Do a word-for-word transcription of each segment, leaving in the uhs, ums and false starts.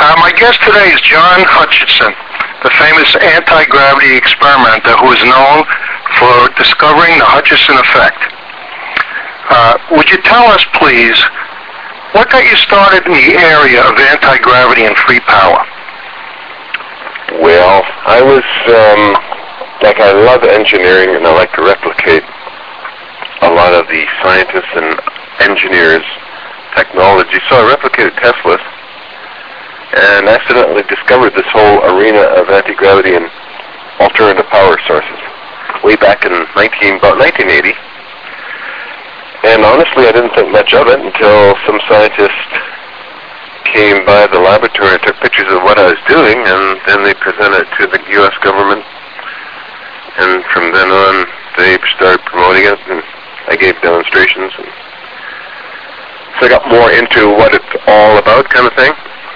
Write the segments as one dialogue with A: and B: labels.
A: Uh, my guest today is John Hutchison, the famous anti-gravity experimenter who is known for discovering the Hutchison effect. Uh, would you tell us, please, what got you started in the area of anti-gravity and free power?
B: Well, I was, um, like, I love engineering, and I like to replicate a lot of the scientists and engineers' technology. So I replicated Tesla's and accidentally discovered this whole arena of anti-gravity and alternative power sources way back in nineteen, about nineteen eighty. And honestly, I didn't think much of it until some scientist came by the laboratory and took pictures of what I was doing, and then they presented it to the U S government. And from then on, they started promoting it, and I gave demonstrations. And so I got more into what it's all about, kind of thing.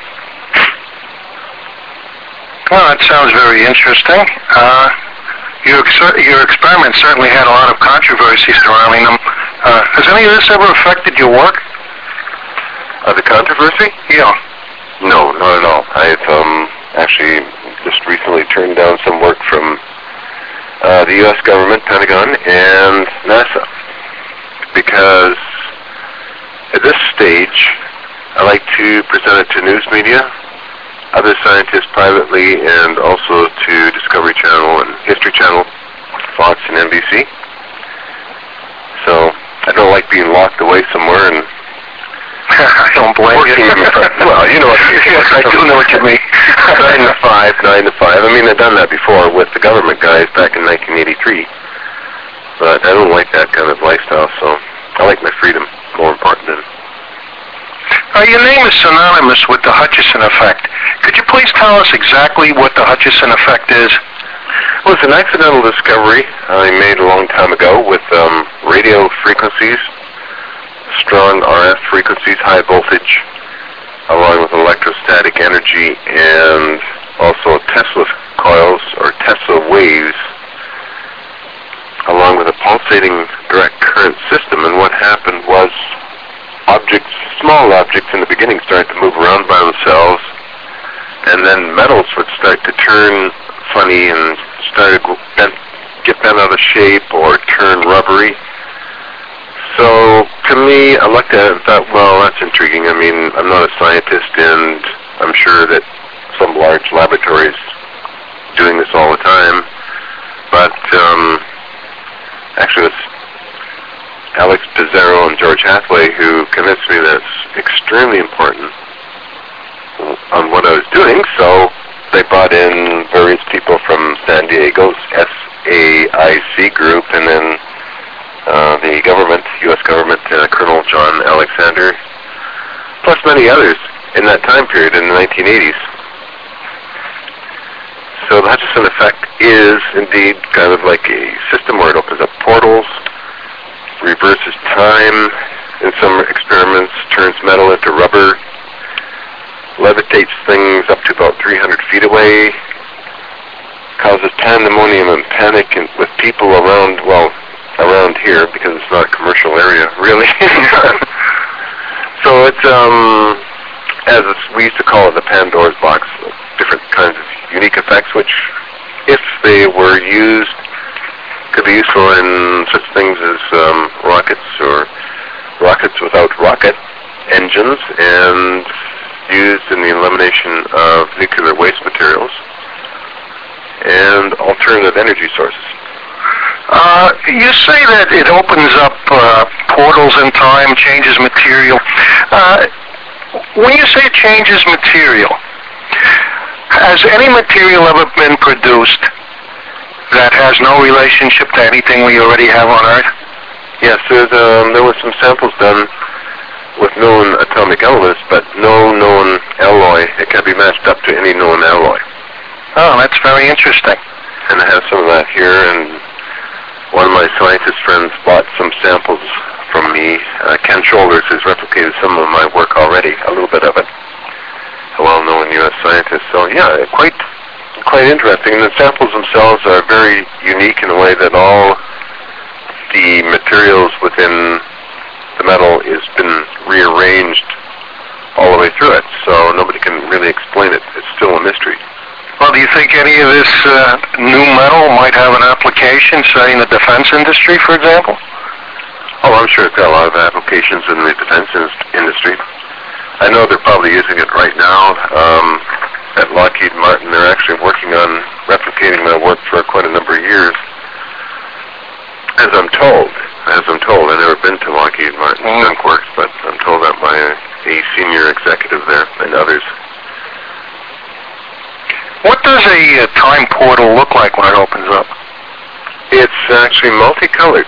A: Well, that sounds very interesting. Uh, your, ex- your experiments certainly had a lot of controversy surrounding them. Uh, has any of this ever affected your work?
B: Uh, the controversy?
A: Yeah.
B: No, not at all. I've um, actually just recently turned down some work from uh, the U S government, Pentagon, and NASA, because at this stage, I like to present it to news media, other scientists privately, and also to Discovery Channel and History Channel, Fox and N B C. So I don't like being locked away somewhere and
A: I don't blame
B: working.
A: you.
B: Well, you know what I mean.
A: Yes, I do know what you mean.
B: nine to five, nine to five. I mean, I've done that before with the government guys back in nineteen eighty-three. But I don't like that kind of lifestyle, so I like my freedom more important than.
A: Uh, your name is synonymous with the Hutchison effect. Could you please tell us exactly what the Hutchison effect is?
B: Well, it's an accidental discovery I made a long time ago with um, radio frequencies, strong R F frequencies, high voltage, along with electrostatic energy, and also Tesla coils or Tesla waves, along with a pulsating direct current system. And what happened was objects, small objects in the beginning, started to move around by themselves, and then metals would start to turn funny and started to bent, get bent out of shape or turn rubbery. So to me, I looked at it and thought, well, that's intriguing. I mean, I'm not a scientist, and I'm sure that some large laboratories doing this all the time. But um, actually, it's Alex Pizarro and George Hathaway who convinced me that it's extremely important on what I was doing. So they brought in various people from San Diego's S A I C group, and then uh, the government, U S government, uh, Colonel John Alexander, plus many others in that time period in the nineteen eighties. So the Hutchison effect is indeed kind of like a system where it opens up portals, reverses time in some experiments, turns metal into rubber, levitates things up to about three hundred feet away, causes pandemonium and panic in, with people around, well, around here, because it's not a commercial area, really. So it's, um, as it's, we used to call it the Pandora's box, different kinds of unique effects, which, if they were used, could be useful in such things as um, rockets or rockets without rocket engines, and used in the elimination of nuclear waste materials and alternative energy sources.
A: Uh, you say that it opens up uh, portals in time, changes material. Uh, when you say it changes material, has any material ever been produced that has no relationship to anything we already have on Earth?
B: Yes, there's, um, there were some samples done with known atomic elements, but no known alloy. It can be matched up to any known alloy.
A: Oh, that's very interesting.
B: And I have some of that here, and one of my scientist friends bought some samples from me. Uh, Ken Shoulders has replicated some of my work already, a little bit of it, a well-known U S scientist. So yeah, quite quite interesting. And the samples themselves are very unique in a way that all the materials within the metal has been rearranged all the way through it, so nobody can really explain it. It's still a mystery.
A: Well, do you think any of this uh, new metal might have an application, say, in the defense industry, for example?
B: Oh, I'm sure it's got a lot of applications in the defense in- industry. I know they're probably using it right now. Um, at Lockheed Martin, they're actually working on replicating my work for quite a number of years. As I'm told, as I'm told, I've never been to Lockheed Martin
A: Mm.
B: Skunk Works, but I'm told that by a, a senior executive there and others.
A: What does a uh, time portal look like when it opens up?
B: It's actually multicolored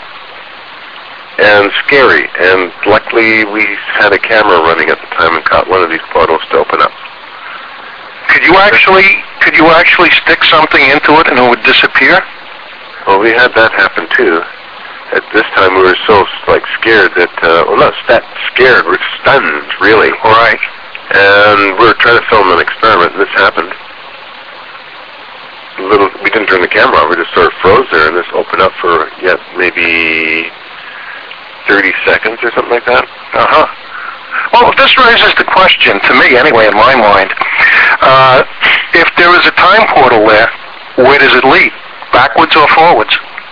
B: and scary, and luckily we had a camera running at the time and caught one of these portals to open up.
A: Could you actually could you actually stick something into it and it would disappear?
B: Well, we had that happen too. At this time we were so like scared that, uh, well, not that scared, we're stunned, really.
A: Right.
B: And we were trying to film an experiment, and this happened. Little, we didn't turn the camera on, we just sort of froze there, and this opened up for yet maybe thirty seconds or something like that.
A: Uh-huh. Well, this raises the question, to me anyway, in my mind, uh, if there is a time portal there, where does it lead? Backwards or forwards?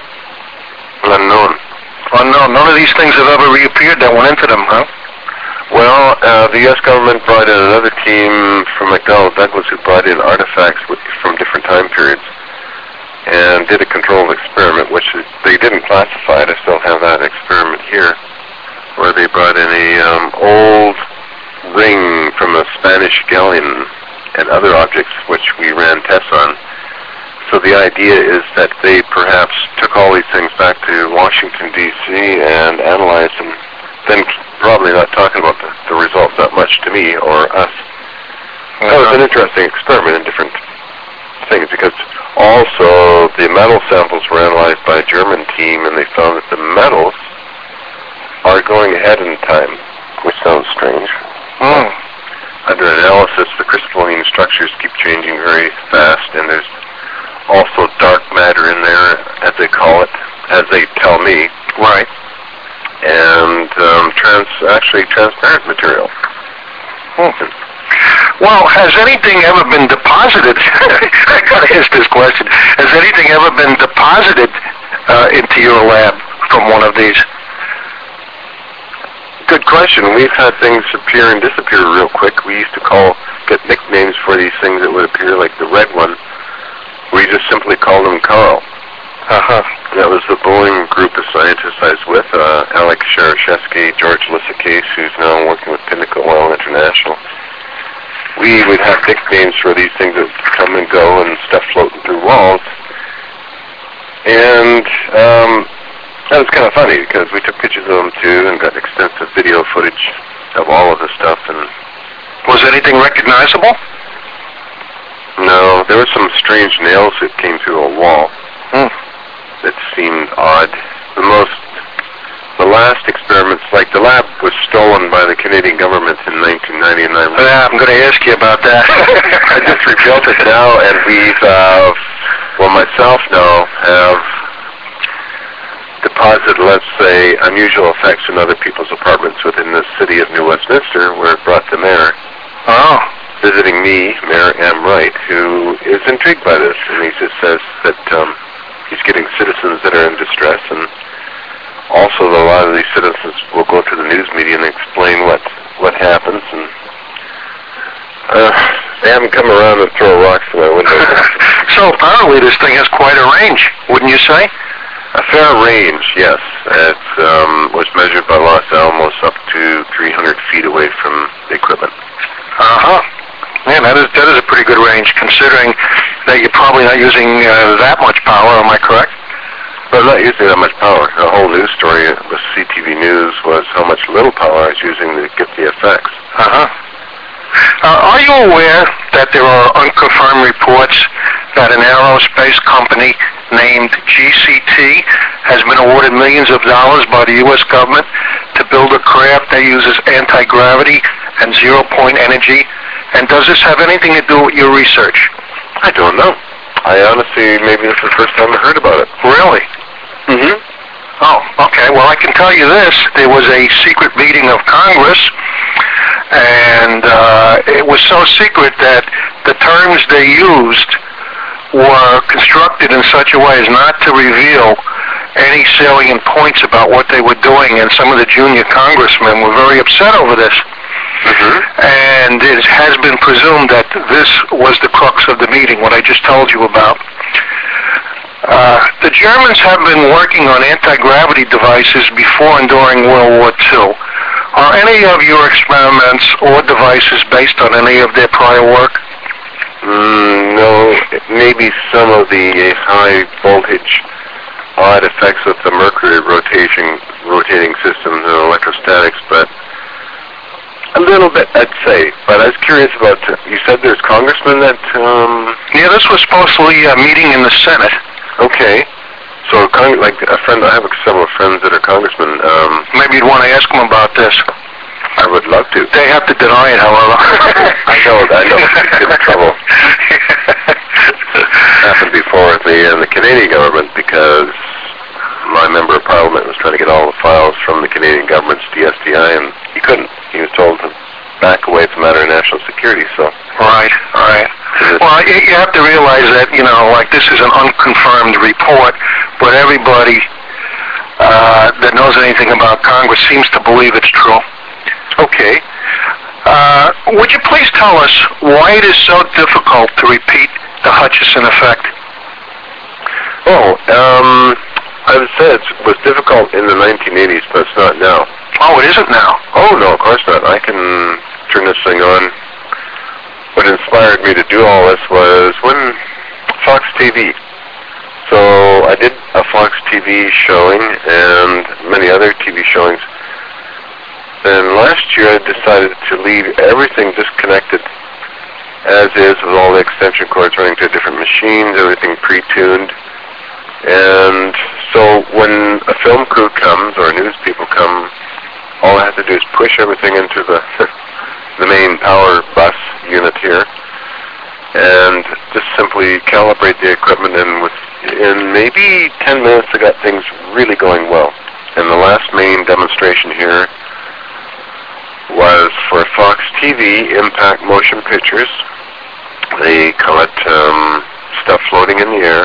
B: Unknown.
A: Unknown. None of these things have ever reappeared that went into them, huh?
B: Well, uh, the U S government brought in another team from McDonnell Douglas who brought in artifacts with, from different time periods and did a controlled experiment, which they didn't classify it. I still have that experiment here, where they brought in a um, old ring from a Spanish galleon and other objects which we ran tests on. So the idea is that they perhaps took all these things back to Washington, D C and analyzed them, then probably not talking about the, the results that much to me or us. Uh-huh. That was an interesting experiment in different things, because also the metal samples were analyzed by a German team, and they found that the metals are going ahead in time, which sounds strange.
A: Mm.
B: Under analysis, the crystalline structures keep changing very fast, and there's also dark matter in there, as they call it, as they tell me.
A: Right.
B: And um, trans, actually transparent material.
A: Hmm. Well, has anything ever been deposited? I gotta ask this question. Has anything ever been deposited uh, into your lab from one of these?
B: Good question. We've had things appear and disappear real quick. We used to call, get nicknames for these things that would appear, like the red one. We just simply called them Carl.
A: Uh-huh.
B: That was the Boeing group of scientists I was with, uh, Alex Sharashevsky, George Lissicase, who's now working with Pinnacle Oil International. We would have nicknames for these things that come and go and stuff floating through walls. And um, that was kind of funny, because we took pictures of them too and got extensive video footage of all of the stuff. And
A: was anything recognizable?
B: No, there were some strange nails that came through a wall.
A: Hmm.
B: That seemed odd. The most, the last experiments, like the lab was stolen by the Canadian government in nineteen ninety-nine.
A: Yeah, I'm going to ask you about that.
B: I just rebuilt it now, and we've, uh, well, myself now have deposited, let's say, unusual effects in other people's apartments within the city of New Westminster, where it brought the mayor.
A: Oh.
B: Visiting me, Mayor Am Wright, who is intrigued by this, and he just says that um, he's getting citizens that are in distress, and also a lot of these citizens will go to the news media and explain what what happens, and uh, they haven't come around and throw rocks to my window.
A: So apparently this thing has quite a range, wouldn't you say?
B: A fair range, yes. It um, was measured by Los Alamos up to three hundred feet away from the equipment.
A: Uh-huh. Man, that is that is a pretty good range, considering that you're probably not using uh, that much power. Am I correct?
B: Well, not using that much power. The whole news story with C T V News was how much little power I was using to get the effects.
A: Uh-huh. Uh, are you aware that there are unconfirmed reports that an aerospace company named G C T has been awarded millions of dollars by the U S government to build a craft that uses anti-gravity and zero-point energy? And does this have anything to do with your research?
B: I don't know. I honestly, maybe this is the first time I heard about it.
A: Really?
B: Mm-hmm.
A: Oh, okay. Well, I can tell you this. There was a secret meeting of Congress, And uh, it was so secret that the terms they used were constructed in such a way as not to reveal any salient points about what they were doing, and some of the junior congressmen were very upset over this.
B: Mm-hmm.
A: And it has been presumed that this was the crux of the meeting, what I just told you about. Uh, the Germans have been working on anti-gravity devices before and during World War Two. Are any of your experiments or devices based on any of their prior work?
B: Mm, no, maybe some of the high voltage odd effects of the mercury rotation, rotating systems and electrostatics, but a little bit, I'd say. But I was curious about, you said there's congressmen that... Um...
A: Yeah, this was supposedly a meeting in the Senate.
B: Okay. So, con- like a friend, I have several friends that are congressmen. Um,
A: Maybe you'd want to ask them about this.
B: I would love to.
A: They have to deny it, however.
B: I know, I know. It's in trouble. Happened before with me and the Canadian government because my member of parliament was trying to get all the files from the Canadian government's D S T I, and he couldn't. He was told to back away. It's a matter of national security, so...
A: Right, right. Well, you have to realize that, you know, like this is an unconfirmed report, but everybody uh, that knows anything about Congress seems to believe it's true.
B: Okay.
A: Uh, would you please tell us why it is so difficult to repeat the Hutchison effect?
B: Oh, um, I would say it was difficult in the nineteen eighties, but it's not now.
A: Oh, it isn't now?
B: Oh, no, of course not. I can turn this thing on. What inspired me to do all this was when Fox T V. So I did a Fox T V showing and many other T V showings. Then last year I decided to leave everything disconnected as is, with all the extension cords running to different machines, everything pre-tuned. And so when a film crew comes or news people come, all I have to do is push everything into the the main power bus unit here and just simply calibrate the equipment, and within maybe ten minutes I got things really going well. And the last main demonstration here was for Fox T V Impact Motion Pictures. They call it um, Stuff Floating in the Air.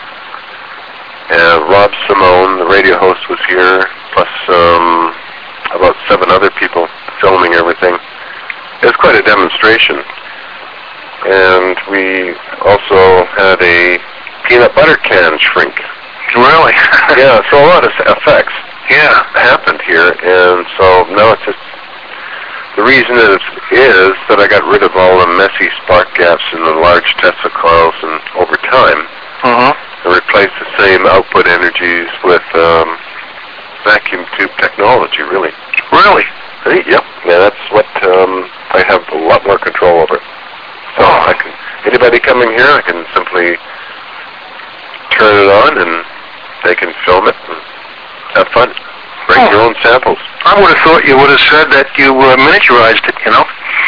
B: Uh, Rob Simone, the radio host, was here, plus um, about seven other people filming everything. It was quite a demonstration. And we also had a peanut butter can shrink.
A: Really?
B: Yeah, so a lot of effects
A: yeah.
B: happened here, and so now it's just... The reason is, is that I got rid of all the messy spark gaps in the large Tesla coils and over time,
A: uh-huh.
B: and replaced the same output energies with um, vacuum tube technology, really.
A: Really?
B: Hey, yep. Yeah, that's what um, I have a lot more control over. So
A: oh.
B: I can, anybody coming here, I can simply turn it on and they can film it and have fun. Bring
A: oh.
B: your own samples.
A: I would have thought you would have said that you uh, miniaturized it, you know?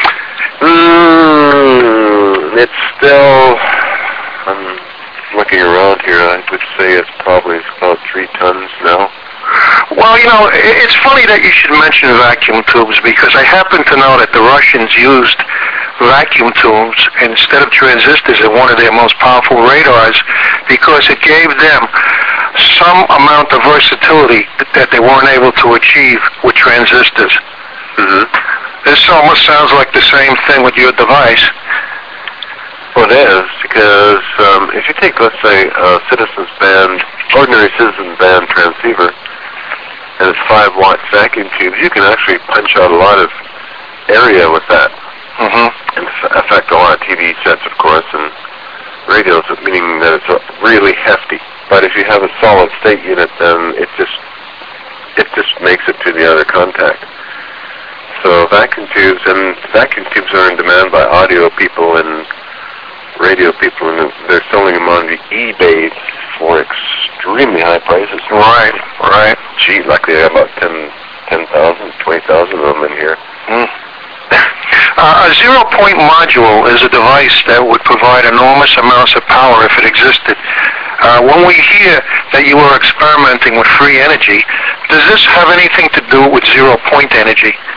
B: Mm, it's still, I'm looking around here, I would say it's probably about three tons now.
A: Well, you know, it's funny that you should mention vacuum tubes, because I happen to know that the Russians used vacuum tubes instead of transistors in one of their most powerful radars, because it gave them some amount of versatility that they weren't able to achieve with transistors.
B: Mm-hmm.
A: This almost sounds like the same thing with your device.
B: Well, it is, because um, if you take, let's say, a Citizens Band, ordinary Citizens Band transceiver, and it's five watt vacuum tubes, you can actually punch out a lot of area with that.
A: Mm-hmm.
B: And affect a lot of T V sets, of course, and radios, meaning that it's really hefty. But if you have a solid state unit, then it just it just makes it to the other contact. So vacuum tubes, and vacuum tubes are in demand by audio people and radio people, and they're selling them on the eBay for extremely high prices.
A: Right, right.
B: Gee, luckily I have about ten, ten thousand, twenty thousand of them in here.
A: Mm. Uh, a zero-point module is a device that would provide enormous amounts of power if it existed. Uh, when we hear that you are experimenting with free energy, does this have anything to do with zero-point energy?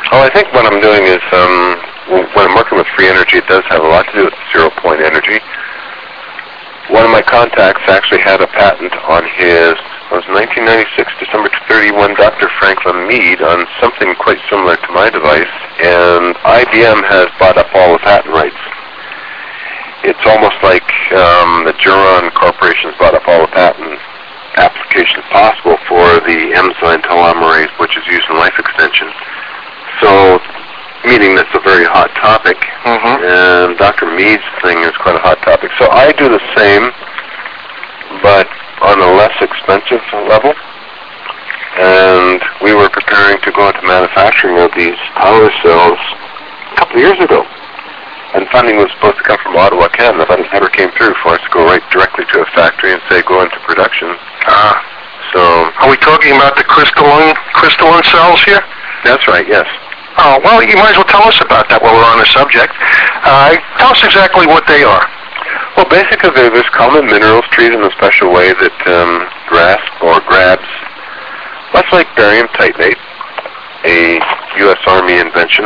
B: Oh, I think what I'm doing is, um, when I'm working with free energy, it does have a lot to do with zero-point energy. One of my contacts actually had a patent on his, it was nineteen ninety-six, December thirty-first, Doctor Franklin Mead, on something quite similar to my device, and I B M has bought up all the patent rights. It's almost like um, the Geron Corporation's bought up all the patent applications possible for the enzyme telomerase, which is used in life extension. So, meaning that's a very hot topic,
A: mm-hmm.
B: and Doctor Mead's thing is quite a hot topic. So I do the same, but on a less expensive level. And we were preparing to go into manufacturing of these power cells a couple of years ago. And funding was supposed to come from Ottawa, Canada, but it never came through for us to go right directly to a factory and say go into production.
A: Ah.
B: So.
A: Are we talking about the crystalline crystalline cells here?
B: That's right, yes.
A: Oh, well, you might as well tell us about that while we're on the subject. Uh, tell us exactly what they are.
B: Well, basically, they're just common minerals treated in a special way that um, grasp or grabs, much like barium titanate, a U S Army invention,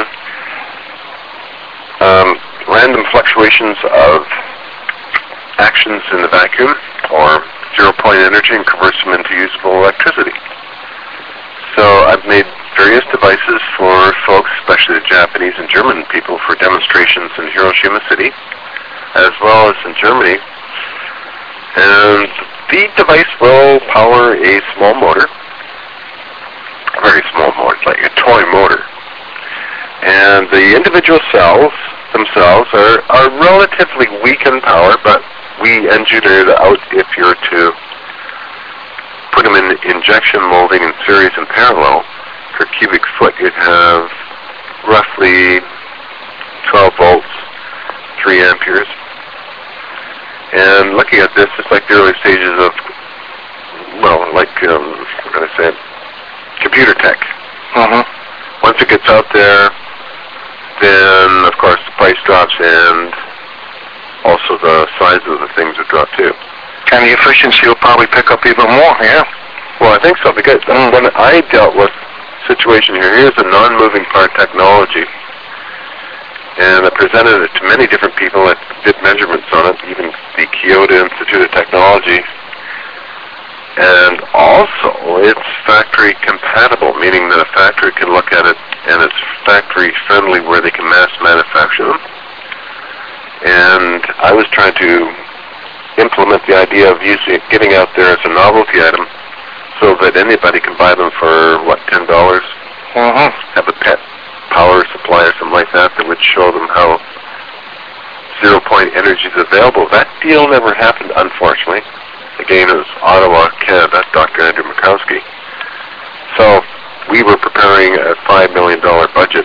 B: um, random fluctuations of actions in the vacuum or zero-point energy and converts them into usable electricity. So I've made various devices for folks, especially the Japanese and German people, for demonstrations in Hiroshima City, as well as in Germany. And the device will power a small motor, a very small motor, like a toy motor. And the individual cells themselves are, are relatively weak in power, but we engineered out if you're to put them in injection molding in series and parallel. Per cubic foot, you'd have roughly twelve volts, three amperes. And looking at this, it's like the early stages of, well, like, um, what can I say, computer tech.
A: Mm-hmm.
B: Once it gets out there, then, of course, the price drops, and also the size of the things would drop, too.
A: And the efficiency will probably pick up even more, yeah?
B: Well, I think so, because mm. when I dealt with situation here, here's a non-moving part technology, and I presented it to many different people that did measurements on it, even the Kyoto Institute of Technology, and also it's factory compatible, meaning that a factory can look at it and it's factory friendly where they can mass manufacture them. And I was trying to implement the idea of using it, getting out there as a novelty item, so that anybody can buy them for, what, ten dollars?
A: Mm-hmm.
B: Have a pet power supply or something like that that would show them how zero-point energy is available. That deal never happened, unfortunately. Again, it was Ottawa, Canada, Doctor Andrew Mikowski. So we were preparing a five million dollars budget,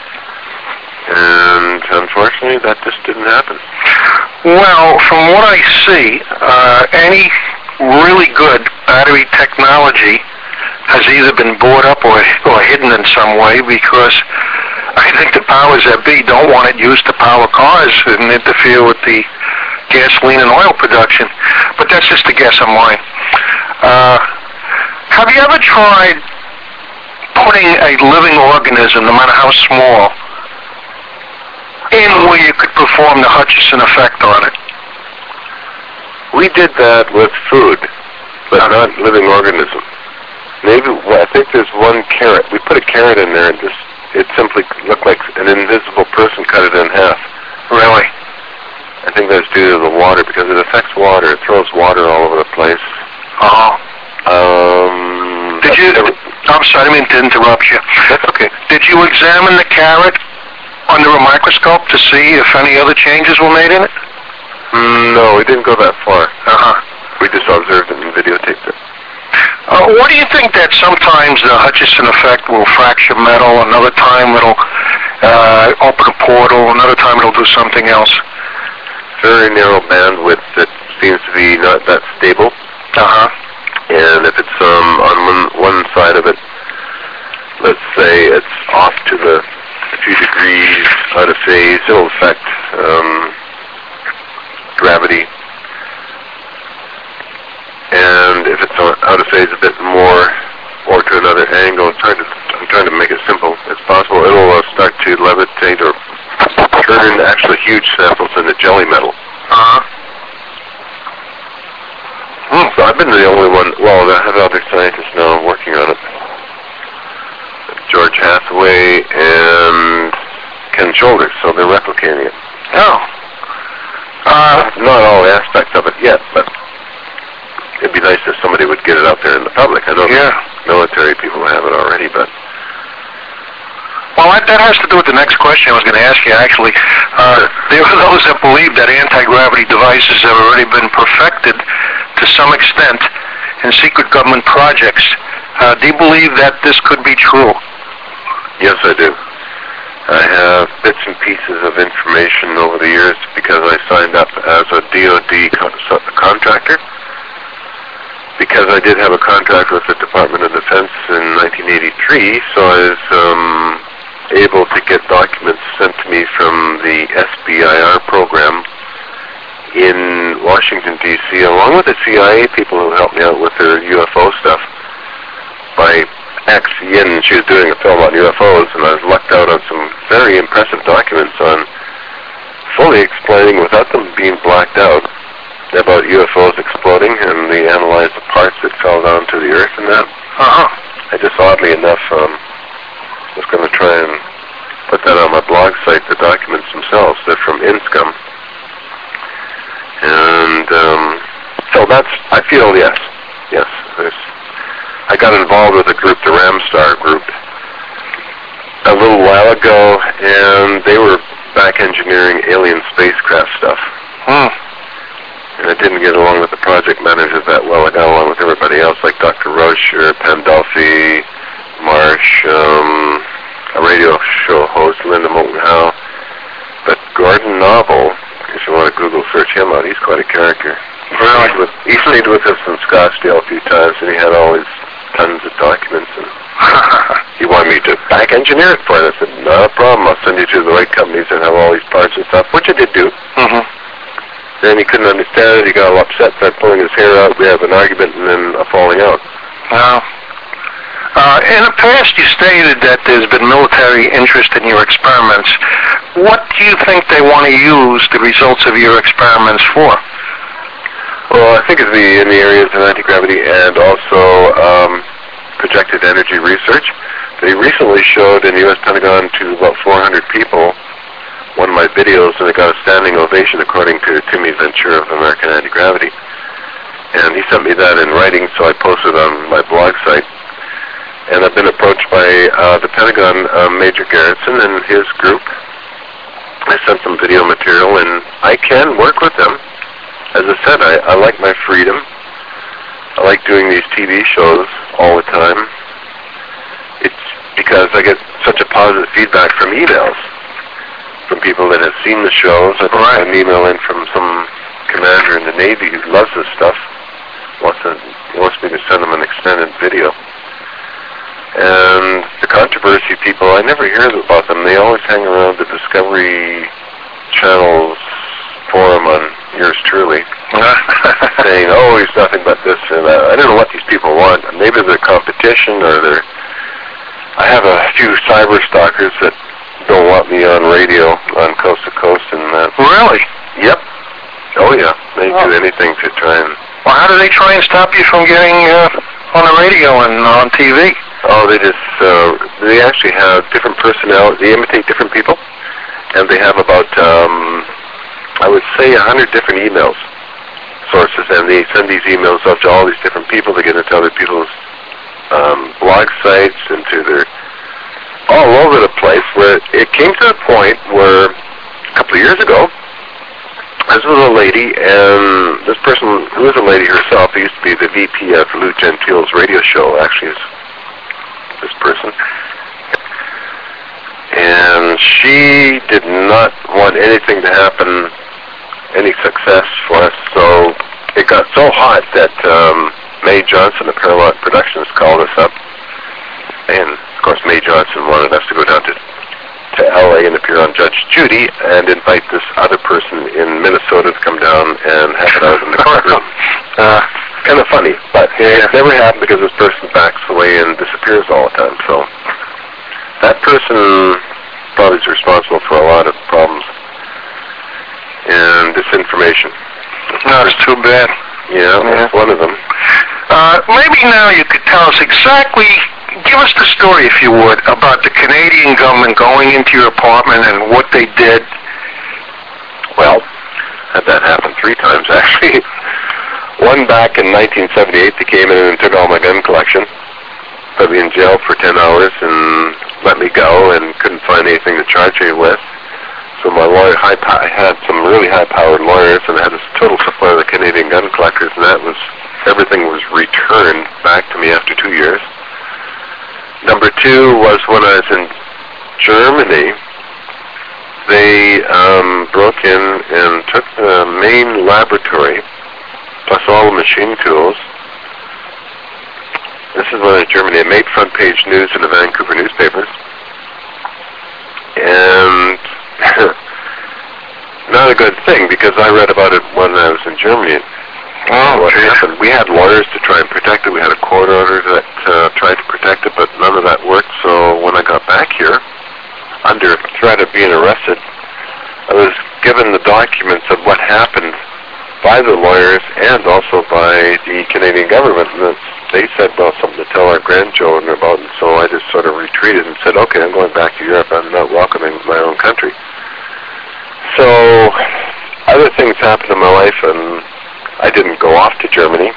B: and unfortunately that just didn't happen.
A: Well, from what I see, uh, any really good battery technology has either been bought up or, or hidden in some way, because I think the powers that be don't want it used to power cars and interfere with the gasoline and oil production. But that's just a guess of mine. Uh, have you ever tried putting a living organism, no matter how small, in where you could perform the Hutchison effect on it?
B: We did that with food, but not living organism. Maybe, well, I think there's one carrot. We put a carrot in there and just, it simply looked like an invisible person cut it in half.
A: Really?
B: I think that's due to the water, because it affects water. It throws water all over the place.
A: Oh.
B: Um,
A: Did you, never, I'm sorry, I didn't mean to interrupt you.
B: That's okay.
A: Did you examine the carrot under a microscope to see if any other changes were made in it?
B: No, we didn't go that far.
A: Uh-huh.
B: We just observed it and videotaped it.
A: Uh, what do you think that sometimes the Hutchison effect will fracture metal, another time it'll uh, open a portal, another time it'll do something else?
B: Very narrow bandwidth that seems to be not that stable.
A: Uh-huh.
B: And if it's um, on one, one side of it, let's say it's off to the a few degrees out of phase, it'll affect um, gravity. And if it's out of phase a bit more, or to another angle, I'm trying to, I'm trying to make it simple as possible, it'll to levitate or turn actually huge samples into jelly metal.
A: Uh-huh.
B: Hmm. So I've been the only one, well, I have other scientists now working on it. George Hathaway and Ken Shoulders, so they're replicating it.
A: Oh. Uh,
B: Not all aspects of it yet, but it'd be nice if somebody would get it out there in the public. I know
A: yeah.
B: military people have it already, but...
A: Well, that, that has to do with the next question I was going to ask you, actually. Uh, there are those that believe that anti-gravity devices have already been perfected to some extent in secret government projects. Uh, do you believe that this could be true?
B: Yes, I do. I have bits and pieces of information over the years because I signed up as a D O D con- contractor. Because I did have a contract with the Department of Defense in nineteen eighty-three, so I was um, able to get documents sent to me from the S B I R program in Washington, D C, along with the C I A people who helped me out with their U F O stuff. My ex-Yin, she was doing a film on U F Os, and I was lucked out on some very impressive documents on fully explaining, without them being blacked out, about U F Os exploding, and they analyzed the parts that fell down to the earth and that.
A: Uh-huh.
B: I just, oddly enough, um, was going to try and put that on my blog site, the documents themselves. They're from INSCOM. And um, so that's, I feel, yes, yes. There's, I got involved with a group, the Ramstar group, a little while ago, and they were back engineering alien spacecraft stuff.
A: Hmm.
B: And I didn't get along with the project managers that well. I got along with everybody else, like Doctor Rocher, Pandolfi, Marsh, um, a radio show host, Linda Moulton Howe. But Gordon Novel, if you want to Google search him out, he's quite a character.
A: Really?
B: With, he stayed with us in Scottsdale a few times, and he had all his tons of documents. And he wanted me to back engineer it for him. I said, not a problem. I'll send you to the right companies that have all these parts and stuff, which I did do.
A: Mm-hmm.
B: Then he couldn't understand it. He got all upset, started pulling his hair out. We have an argument, and then a falling out.
A: Wow. Uh, in the past, you stated that there's been military interest in your experiments. What do you think they want to use the results of your experiments for?
B: Well, I think it'd be in the areas of anti-gravity and also um, projected energy research. They recently showed in the U S Pentagon to about four hundred people one of my videos, and it got a standing ovation, according to Timmy Ventura of American Anti-Gravity. And he sent me that in writing, so I posted on my blog site. And I've been approached by uh, the Pentagon, uh, Major Garrison and his group. I sent some video material, and I can work with them. As I said, I, I like my freedom. I like doing these T V shows all the time. It's because I get such a positive feedback from emails, from people that have seen the shows. I got an email in from some commander in the Navy who loves this stuff. Wants, to, wants me to send him an extended video. And the controversy people, I never hear about them. They always hang around the Discovery Channel's forum on yours truly, saying, oh, he's nothing but this and that. I don't know what these people want. Maybe they're competition, or they're... I have a few cyber stalkers that don't want me on radio, on Coast to Coast and that.
A: Really?
B: Yep. Oh, yeah. They
A: oh.
B: do anything to try and...
A: Well, how do they try and stop you from getting uh, on the radio and on T V?
B: Oh, they just, uh, they actually have different personalities. They imitate different people. And they have about, um, I would say, a hundred different emails sources. And they send these emails out to all these different people. They get into other people's um, blog sites, into their, all over the place. Where it came to a point where, a couple of years ago, this was a lady, and this person, who was a lady herself, who used to be the V P of Lou Gentile's radio show, actually is this person. And she did not want anything to happen, any success for us, so it got so hot that um, Mae Johnson of Paramount Productions called us up. And, of course, Mae Johnson wanted us to go down to to L A and appear on Judge Judy and invite this other person in Minnesota to come down and have it out in the courtroom. Uh, kind of funny, but yeah, it never happened because this person backs away and disappears all the time. So that person probably is responsible for a lot of problems and disinformation.
A: No, it's too bad.
B: Yeah, that's one of them.
A: Uh, maybe now you could tell us exactly, give us the story, if you would, about the Canadian government going into your apartment and what they did.
B: Well, had that happen three times, actually. One back in nineteen seventy-eight, they came in and took all my gun collection, put me in jail for ten hours, and let me go, and couldn't find anything to charge me with. So my lawyer, high, I had some really high-powered lawyers, and I had this total support of the Canadian gun collectors, and that was, everything was returned back to me after two years. Number two was when I was in Germany. They um, broke in and took the main laboratory, plus all the machine tools. This is when I was in Germany. It made front page news in the Vancouver newspapers. And not a good thing, because I read about it when I was in Germany.
A: Oh,
B: what happened? We had lawyers to try and protect it. We had a court order that uh, tried to protect it, but none of that worked. So when I got back here, under threat of being arrested, I was given the documents of what happened by the lawyers and also by the Canadian government. And they said, well, something to tell our grandchildren about. And so I just sort of retreated and said, okay, I'm going back to Europe. I'm not welcoming my own country. So other things happened in my life, and I didn't go off to Germany.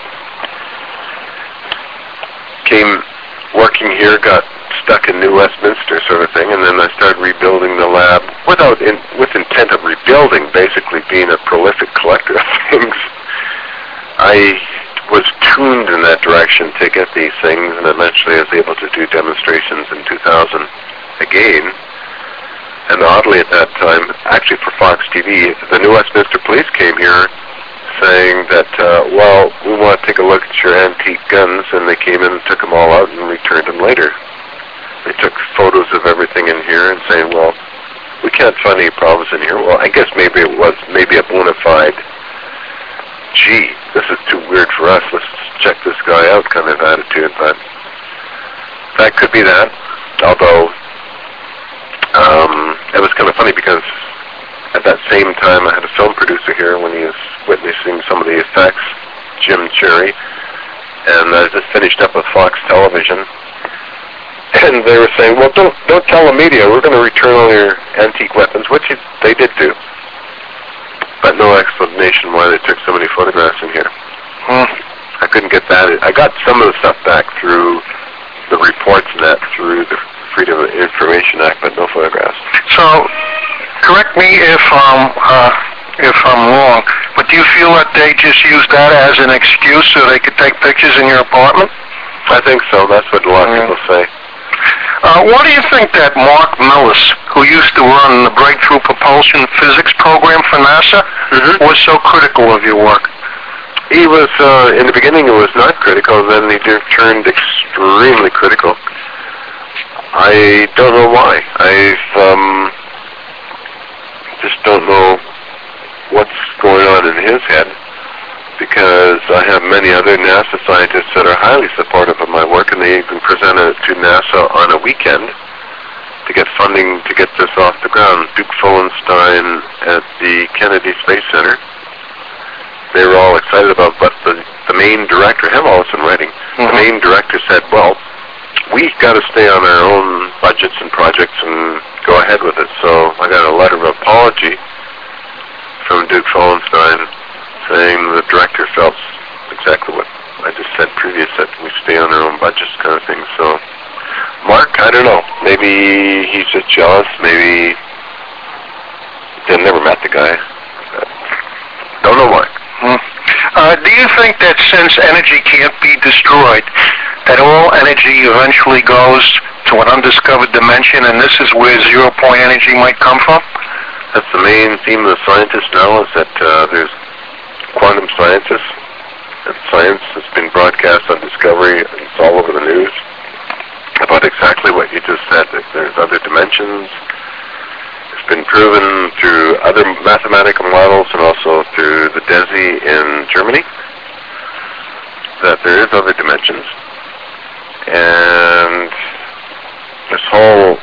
B: Came working here, got stuck in New Westminster sort of thing, and then I started rebuilding the lab without in, with intent of rebuilding, basically being a prolific collector of things. I was tuned in that direction to get these things, and eventually I was able to do demonstrations in two thousand again. And oddly at that time, actually for Fox T V, the New Westminster Police came here saying that, uh, well, we want to take a look at your antique guns, and they came in and took them all out and returned them later. They took photos of everything in here and saying, well, we can't find any problems in here. Well, I guess maybe it was maybe a bona fide, gee, this is too weird for us, let's check this guy out kind of attitude, but that could be that, although um, it was kind of funny because at that same time I had a film producer here when he was witnessing some of the effects, Jim Cherry, and I just finished up with Fox Television. And they were saying, well, don't don't tell the media, we're going to return all your antique weapons, which it, they did do. But no explanation why they took so many photographs in here. Hmm. I couldn't get that. I got some of the stuff back through the reports and that, through the Freedom of Information Act, but no photographs.
A: So, correct me if, um, uh, if I'm wrong, but do you feel that they just used that as an excuse so they could take pictures in your apartment?
B: I think so. That's what a lot of
A: Mm.
B: people say.
A: Uh, what do you think that Mark Millis, who used to run the Breakthrough Propulsion Physics program for NASA,
B: Mm-hmm.
A: was so critical of your work?
B: He was, uh, in the beginning it was not critical, then he turned extremely critical. I don't know why. I've, um, just don't know what's going on in his head, because I have many other NASA scientists that are highly supportive of my work, and they even presented it to NASA on a weekend to get funding to get this off the ground. Duke Fullenstein at the Kennedy Space Center, they were all excited about it, but the, the main director, him also in writing, mm-hmm. the main director said, well, we got to stay on our own budgets and projects and go ahead with it. So I got a letter of apology from Duke Fullenstein saying the director felt exactly what I just said previous, that we stay on our own budgets kind of thing. So Mark, I don't know. Maybe he's just jealous. Maybe I've never met the guy. Don't know why.
A: Hmm. Uh, do you think that since energy can't be destroyed, that all energy eventually goes to an undiscovered dimension, and this is where zero-point energy might come from?
B: That's the main theme of the scientists now, is that uh, there's quantum scientists, and science has been broadcast on Discovery, and it's all over the news, about exactly what you just said, that there's other dimensions. It's been proven through other mathematical models and also through the DESI in Germany that there is other dimensions. And this whole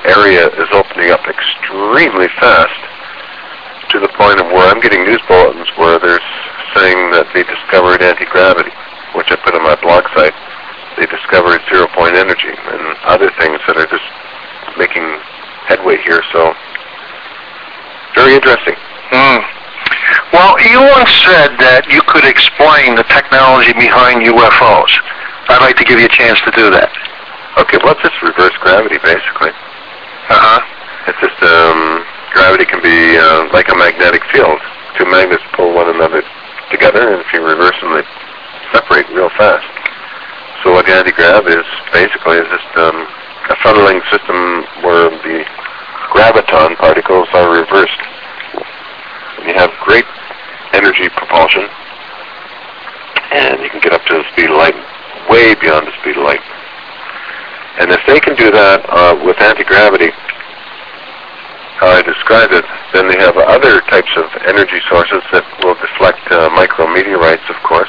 B: area is opening up extremely fast, to the point of where I'm getting news bulletins where they're saying that they discovered anti-gravity, which I put on my blog site. They discovered zero-point energy and other things that are just making headway here. So, very interesting.
A: Mm. Well, you once said that you could explain the technology behind U F Os. I'd like to give you a chance to do that.
B: Okay, well, it's just reverse gravity, basically.
A: Uh-huh.
B: It's just, um, gravity can be uh, like a magnetic field. Two magnets pull one another together, and if you reverse them, they separate real fast. So what anti-grav is, basically, is just um, a funneling system where the graviton particles are reversed. And you have great energy propulsion, and you can get up to the speed of light, way beyond the speed of light. And if they can do that uh, with anti-gravity, how I described it, then they have other types of energy sources that will deflect uh, micrometeorites, of course,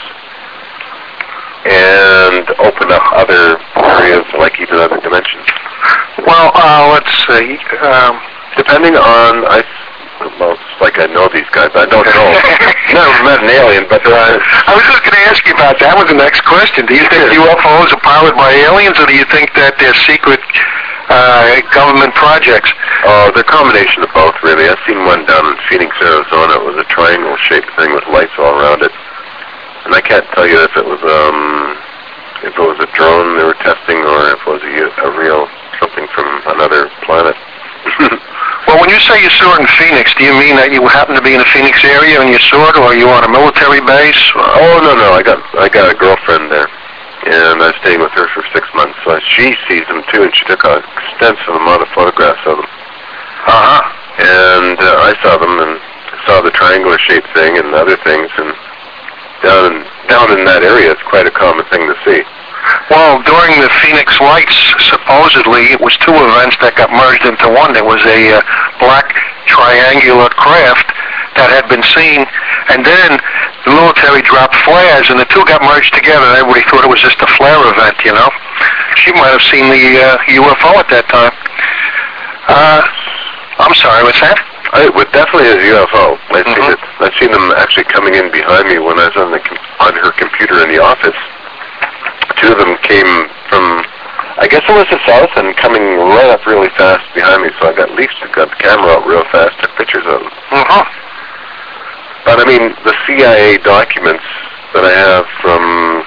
B: and open up other areas, like even other dimensions.
A: Well, uh, let's see. Um,
B: Depending on, I, well, it's like I know these guys. I don't know. Never met an alien, but uh,
A: I was just going to ask you about that. Was the next question. Do you think U F Os are powered by aliens, or do you think that they're secret uh, government projects?
B: Oh, they're a combination of both, really. I've seen one down in Phoenix, Arizona. It was a triangle-shaped thing with lights all around it. And I can't tell you if it was um, if it was a drone they were testing, or if it was a, a real something from another planet.
A: Well, when you say you saw it in Phoenix, do you mean that you happened to be in the Phoenix area and you saw it, or are you on a military base?
B: Oh, no, no. I got I got a girlfriend there, and I was staying with her for six months. So she sees them, too, and she took an extensive amount of photographs of them.
A: Uh-huh.
B: And uh, I saw them and saw the triangular-shaped thing and other things, and down in, down in that area, it's quite a common thing to see.
A: Well, during the Phoenix Lights, supposedly, it was two events that got merged into one. There was a uh, black triangular craft that had been seen, and then the military dropped flares, and the two got merged together, and everybody thought it was just a flare event, you know? She might have seen the uh, U F O at that time. Uh, I'm sorry, what's that?
B: It would definitely is a U F O. I've
A: Mm-hmm.
B: seen it. I've seen them actually coming in behind me when I was on the com- on her computer in the office. Two of them came from, I guess it was the south, and coming right up really fast behind me. So I got at least got the camera out real fast, took pictures of them.
A: Uh-huh.
B: But I mean, the C I A documents that I have from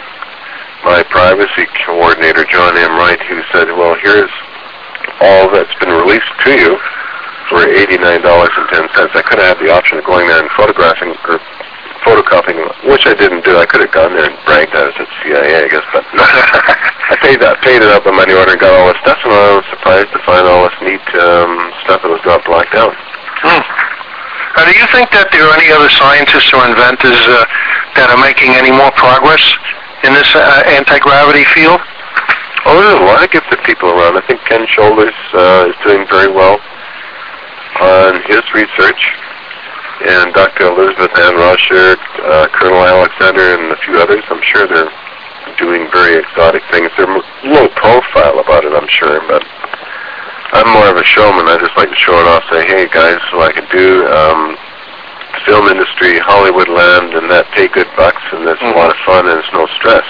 B: my privacy coordinator, John M. Wright, who said, "Well, here's all that's been released to you for eighty-nine dollars and ten cents. I could have had the option of going there and photographing or photocopying, which I didn't do. I could have gone there and bragged that I was at C I A, I guess, but no. I paid that, paid it up on money order and got all this stuff, and I was surprised to find all this neat um, stuff that was not blacked out.
A: Hmm. Uh, do you think that there are any other scientists or inventors uh, that are making any more progress in this uh, anti-gravity field?
B: Oh, there's a lot of gifted people around. I think Ken Shoulders uh, is doing very well on his research, and Doctor Elizabeth Ann Rosher, uh, Colonel Alexander, and a few others. I'm sure they're doing very exotic things. They're low profile about it, I'm sure, but I'm more of a showman. I just like to show it off, say, hey guys, what I can do. Um, film industry, Hollywood land, and that pay good bucks, and it's mm-hmm. a lot of fun, and it's no stress.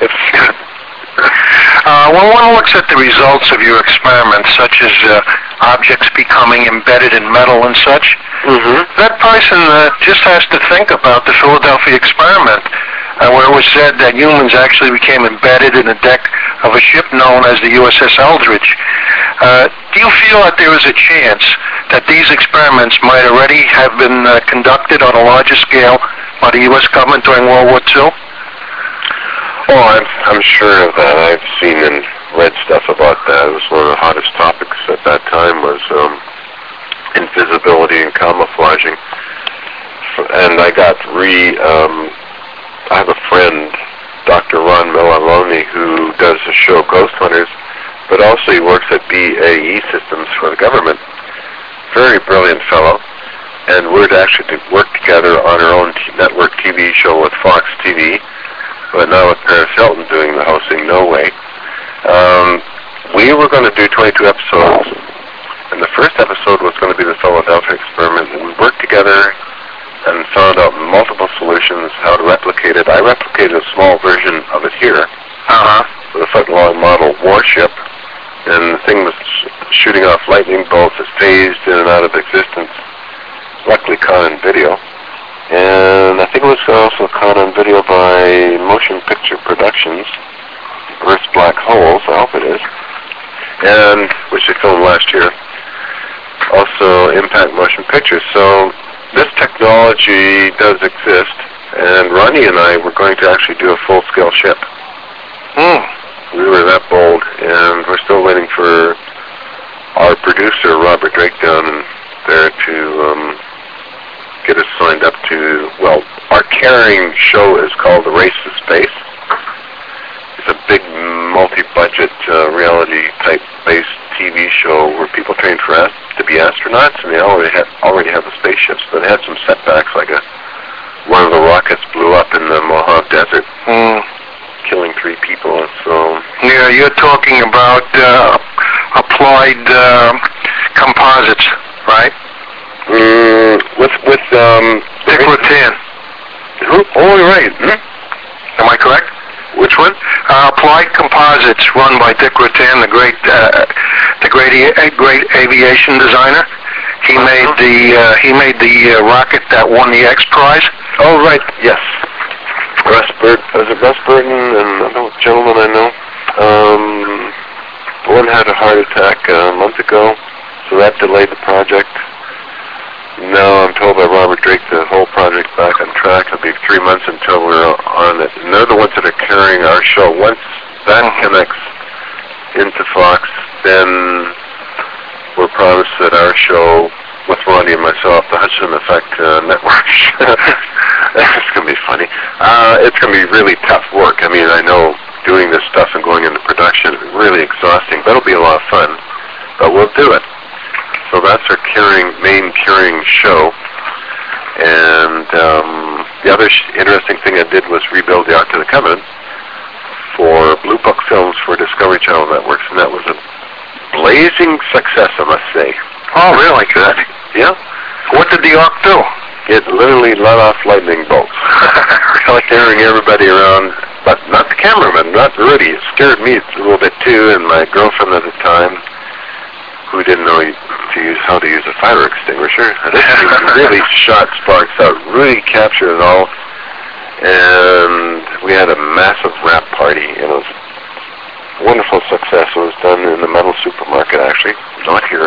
A: Uh, when one looks at the results of your experiments, such as uh, objects becoming embedded in metal and such,
B: mm-hmm.
A: that person uh, just has to think about the Philadelphia experiment, uh, where it was said that humans actually became embedded in the deck of a ship known as the U S S Eldridge. Uh, do you feel that there is a chance that these experiments might already have been uh, conducted on a larger scale by the U S government during World War Two?
B: Oh, I'm, I'm sure of that. I've seen and read stuff about that. It was one of the hottest topics at that time was um, invisibility and camouflaging. And I got re... Um, I have a friend, Doctor Ron Millalone, who does the show Ghost Hunters, but also he works at B A E Systems for the government. Very brilliant fellow. And we're actually to work together on our own t- network T V show with Fox T V. But now with Paris Hilton doing the hosting, no way. Um, we were going to do twenty-two episodes And the first episode was going to be the Philadelphia experiment, and we worked together and found out multiple solutions, how to replicate it. I replicated a small version of it here,
A: Uh-huh.
B: with a foot-long model warship, and the thing was sh- shooting off lightning bolts. It phased in and out of existence. Luckily caught in video. And I think it was also caught on video by Motion Picture Productions, Earth's Black Holes, I hope it is, and which they filmed last year. Also Impact Motion Pictures. So this technology does exist, and Ronnie and I were going to actually do a full-scale ship.
A: Hmm.
B: We were that bold, and we're still waiting for our producer, Robert Drake, down there to um, get us signed up to, well, our carrying show is called The Race to Space. It's a big multi-budget uh, reality-type based T V show where people train for ast- to be astronauts, and they already have, already have the spaceships, but it had some setbacks, like a, one of the rockets blew up in the Mojave Desert,
A: Hmm.
B: killing three people, so...
A: Yeah, you're talking about uh, applied uh, composites, right?
B: Mm, with, with, um...
A: Dick Rutan.
B: Who? Oh, you're right. Hmm?
A: Am I correct?
B: Which one?
A: Uh, Applied Composites, run by Dick Rutan, the great, uh, the great, a- great aviation designer. He
B: Uh-huh.
A: made the uh, he made the uh, rocket that won the X Prize.
B: Oh, right, yes. Russ Burt, was it Russ Burton and another gentleman I know? Um, one had a heart attack uh, a month ago, so that delayed the project. Now I'm told by Robert Drake the whole project's back on track. It'll be three months until we're on it. And they're the ones that are carrying our show. Once that connects into Fox, then we're promised that our show, with Ronnie and myself, the Hudson Effect uh, Network, it's going to be funny. Uh, it's going to be really tough work. I mean, I know doing this stuff and going into production is really exhausting, but it'll be a lot of fun. But we'll do it. So that's our carrying, main carrying show. And um, the other sh- interesting thing I did was rebuild the Ark of the Covenant for Blue Book Films for Discovery Channel Networks, and that was a blazing success, I must say.
A: Oh, really? Good.
B: Yeah.
A: What did the Ark do?
B: It literally let off lightning bolts. Really scaring everybody around, but not the cameraman, not Rudy. It scared me a little bit too, and my girlfriend at the time, who didn't know to use how to use a fire extinguisher. This thing really shot sparks out, really captured it all, and we had a massive wrap party. It was a wonderful success. It was done in the metal supermarket, actually, not here.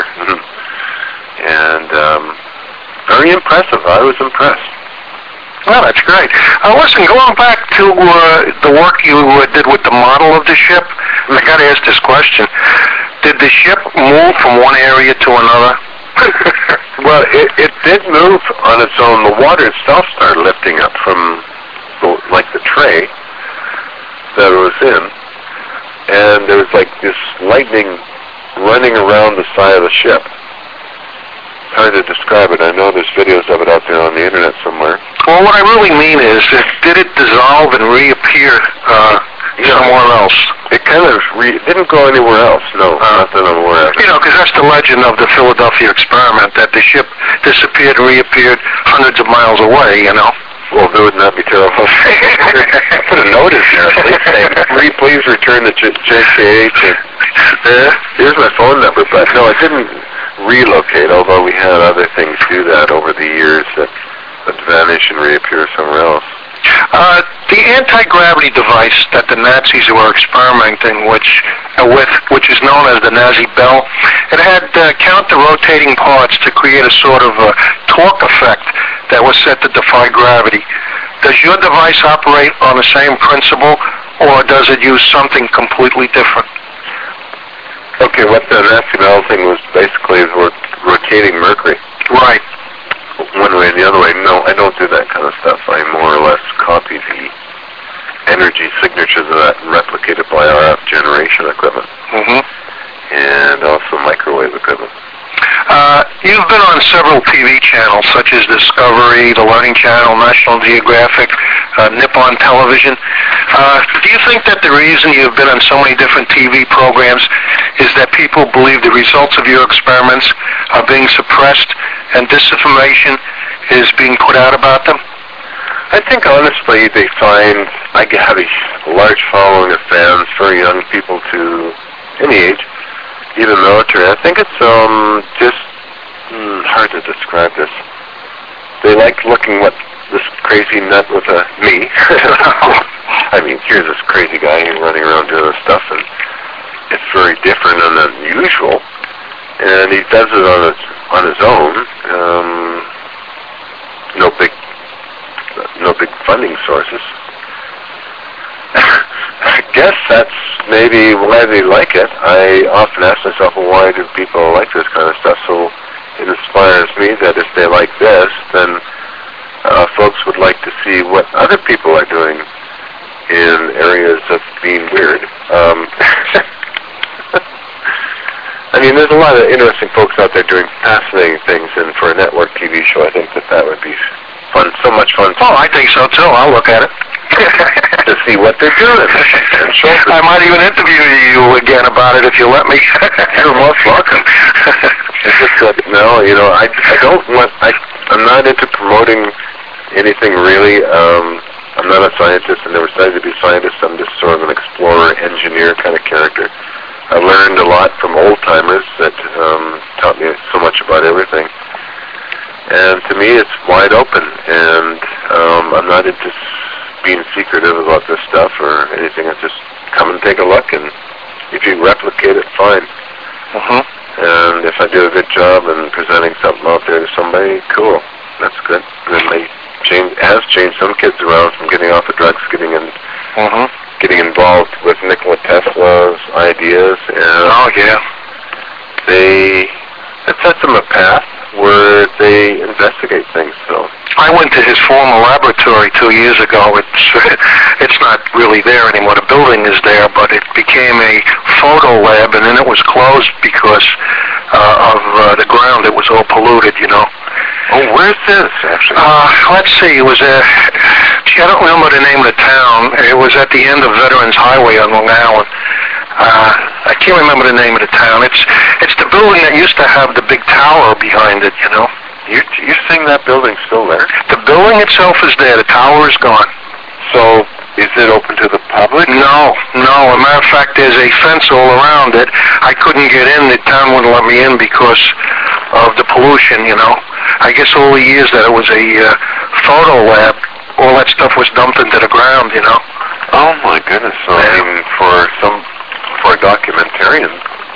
B: And um, very impressive. I was impressed.
A: Well, that's great. Uh, listen, going back to uh, the work you uh, did with the model of the ship, I got to ask this question. Did the ship move from one area to another?
B: Well, it, it did move on its own. The water itself started lifting up from, the, like, the tray that it was in. And there was, like, this lightning running around the side of the ship. It's hard to describe it. I know there's videos of it out there on the internet somewhere.
A: Well, what I really mean is, is did it dissolve and reappear uh, somewhere else?
B: It kind of re- didn't go anywhere else, no,
A: Uh,
B: not that I'm aware of.
A: You know, because that's the legend of the Philadelphia experiment, that the ship disappeared and reappeared hundreds of miles away, you know.
B: Well, wouldn't that be terrible? Put a note in there, at least saying, "Re- please return to J K H. Uh, here's my phone number, but no, it didn't relocate, although we had other things do that over the years that would vanish and reappear somewhere else.
A: Uh, the anti-gravity device that the Nazis were experimenting which, uh, with, which is known as the Nazi Bell, it had uh, counter-rotating parts to create a sort of a torque effect that was said to defy gravity. Does your device operate on the same principle, or does it use something completely different?
B: Okay, what the Nazi Bell thing was basically rot rotating mercury.
A: Right.
B: One way and the other way. No, I don't do that kind of stuff. I more or less copy the energy signatures of that and replicate it by R F generation equipment.
A: Mm-hmm.
B: And also microwave equipment.
A: Uh, you've been on several T V channels, such as Discovery, the Learning Channel, National Geographic. uh, Nippon Television. Uh, do you think that the reason you've been on so many different T V programs is that people believe the results of your experiments are being suppressed and disinformation is being put out about them?
B: I think honestly they find I have a large following of fans, very young people to any age, even military. I think it's um just mm, hard to describe this. They like looking what this crazy nut with a me. I mean, here's this crazy guy running around doing this stuff, and it's very different and unusual. And he does it on his on his own. Um, no big. No big funding sources. I guess that's maybe why they like it. I often ask myself, well, why do people like this kind of stuff? So it inspires me that if they like this, then uh, folks would like to see what other people are doing in areas of being weird. Um, I mean, there's a lot of interesting folks out there doing fascinating things, and for a network T V show, I think that that would be fun, so much fun.
A: Oh, I think so too. I'll look at it.
B: To see what they're doing. And show
A: I might even interview you again about it if you let me.
B: You're most welcome. It's just that, no, you know, I, I don't want, I, I'm not into promoting anything really. Um, I'm not a scientist. I never studied to be a scientist. I'm just sort of an explorer, engineer kind of character. I learned a lot from old-timers that um, taught me so much about everything. And to me, it's wide open, and um, I'm not into being secretive about this stuff or anything. I just come and take a look, and if you replicate it, fine.
A: Uh-huh.
B: And if I do a good job in presenting something out there to somebody, cool. That's good. And it may change, has changed some kids around from getting off of drugs, getting in,
A: uh-huh.
B: getting involved with Nikola Tesla's ideas, and
A: oh yeah,
B: they it sets them a path where they investigate things. So
A: I went to his former laboratory two years ago. It's it's not really there anymore. The building is there, but it became a photo lab, and then it was closed because uh, of uh, the ground. It was all polluted, you know.
B: Oh, where's this actually?
A: Uh, let's see. It was a. Gee, I don't remember the name of the town. It was at the end of Veterans Highway on Long Island. Uh, I can't remember the name of the town. It's it's the building that used to have the big tower behind it, you know.
B: You're, you're saying that building's still there?
A: The building itself is there. The tower is gone.
B: So is it open to the public?
A: No, no. As a matter of fact, there's a fence all around it. I couldn't get in. The town wouldn't let me in because of the pollution, you know. I guess all the years that it was a uh, photo lab, all that stuff was dumped into the ground, you know.
B: Oh, my goodness. So, I mean, for some... for a documentarian,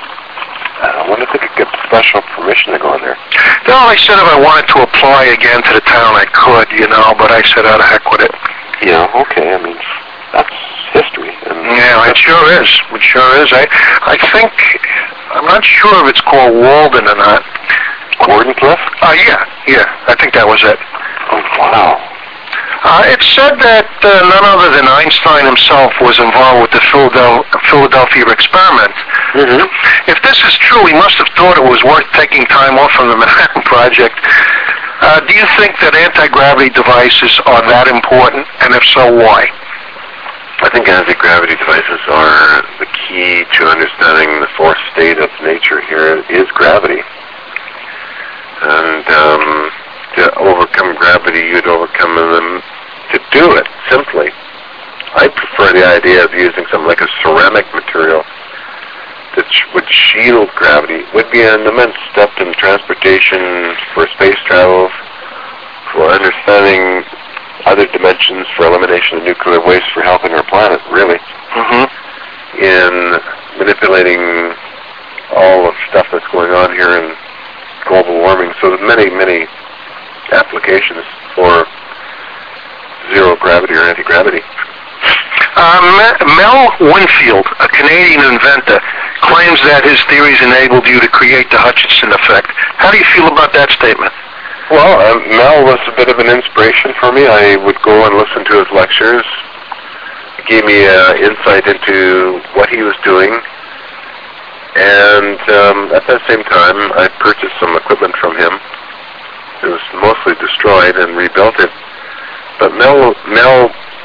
B: I wonder if they could get special permission to go in there.
A: No, I said if I wanted to apply again to the town, I could, you know, but I said, out of heck with it.
B: Yeah, okay, I mean, that's history. And
A: yeah, it sure is. It sure is. I I think, I'm not sure if it's called Walden or not.
B: Wardenclyffe?
A: Uh, yeah, yeah, I think that was it.
B: Oh, wow.
A: Uh, it's said that uh, none other than Einstein himself was involved with the Philadelphia, Philadelphia experiment.
B: Mm-hmm.
A: If this is true, he must have thought it was worth taking time off from the Manhattan Project. Uh, do you think that anti-gravity devices are that important, and if so, why?
B: I think anti-gravity devices are the key to understanding the fourth state of nature here is gravity. And um, to overcome gravity, you'd overcome them to do it, simply. I prefer the idea of using something like a ceramic material that would shield gravity. It would be an immense step in transportation, for space travel, for understanding other dimensions, for elimination of nuclear waste, for helping our planet, really.
A: Mm-hmm.
B: In manipulating all the stuff that's going on here in global warming. So there's many, many applications for zero gravity or anti-gravity.
A: Uh, Mel Winfield, a Canadian inventor, claims that his theories enabled you to create the Hutchinson effect. How do you feel about that statement?
B: Well, uh, Mel was a bit of an inspiration for me. I would go and listen to his lectures. He gave me uh, insight into what he was doing. And um, at that same time, I purchased some equipment from him. It was mostly destroyed and rebuilt it. But Mel, Mel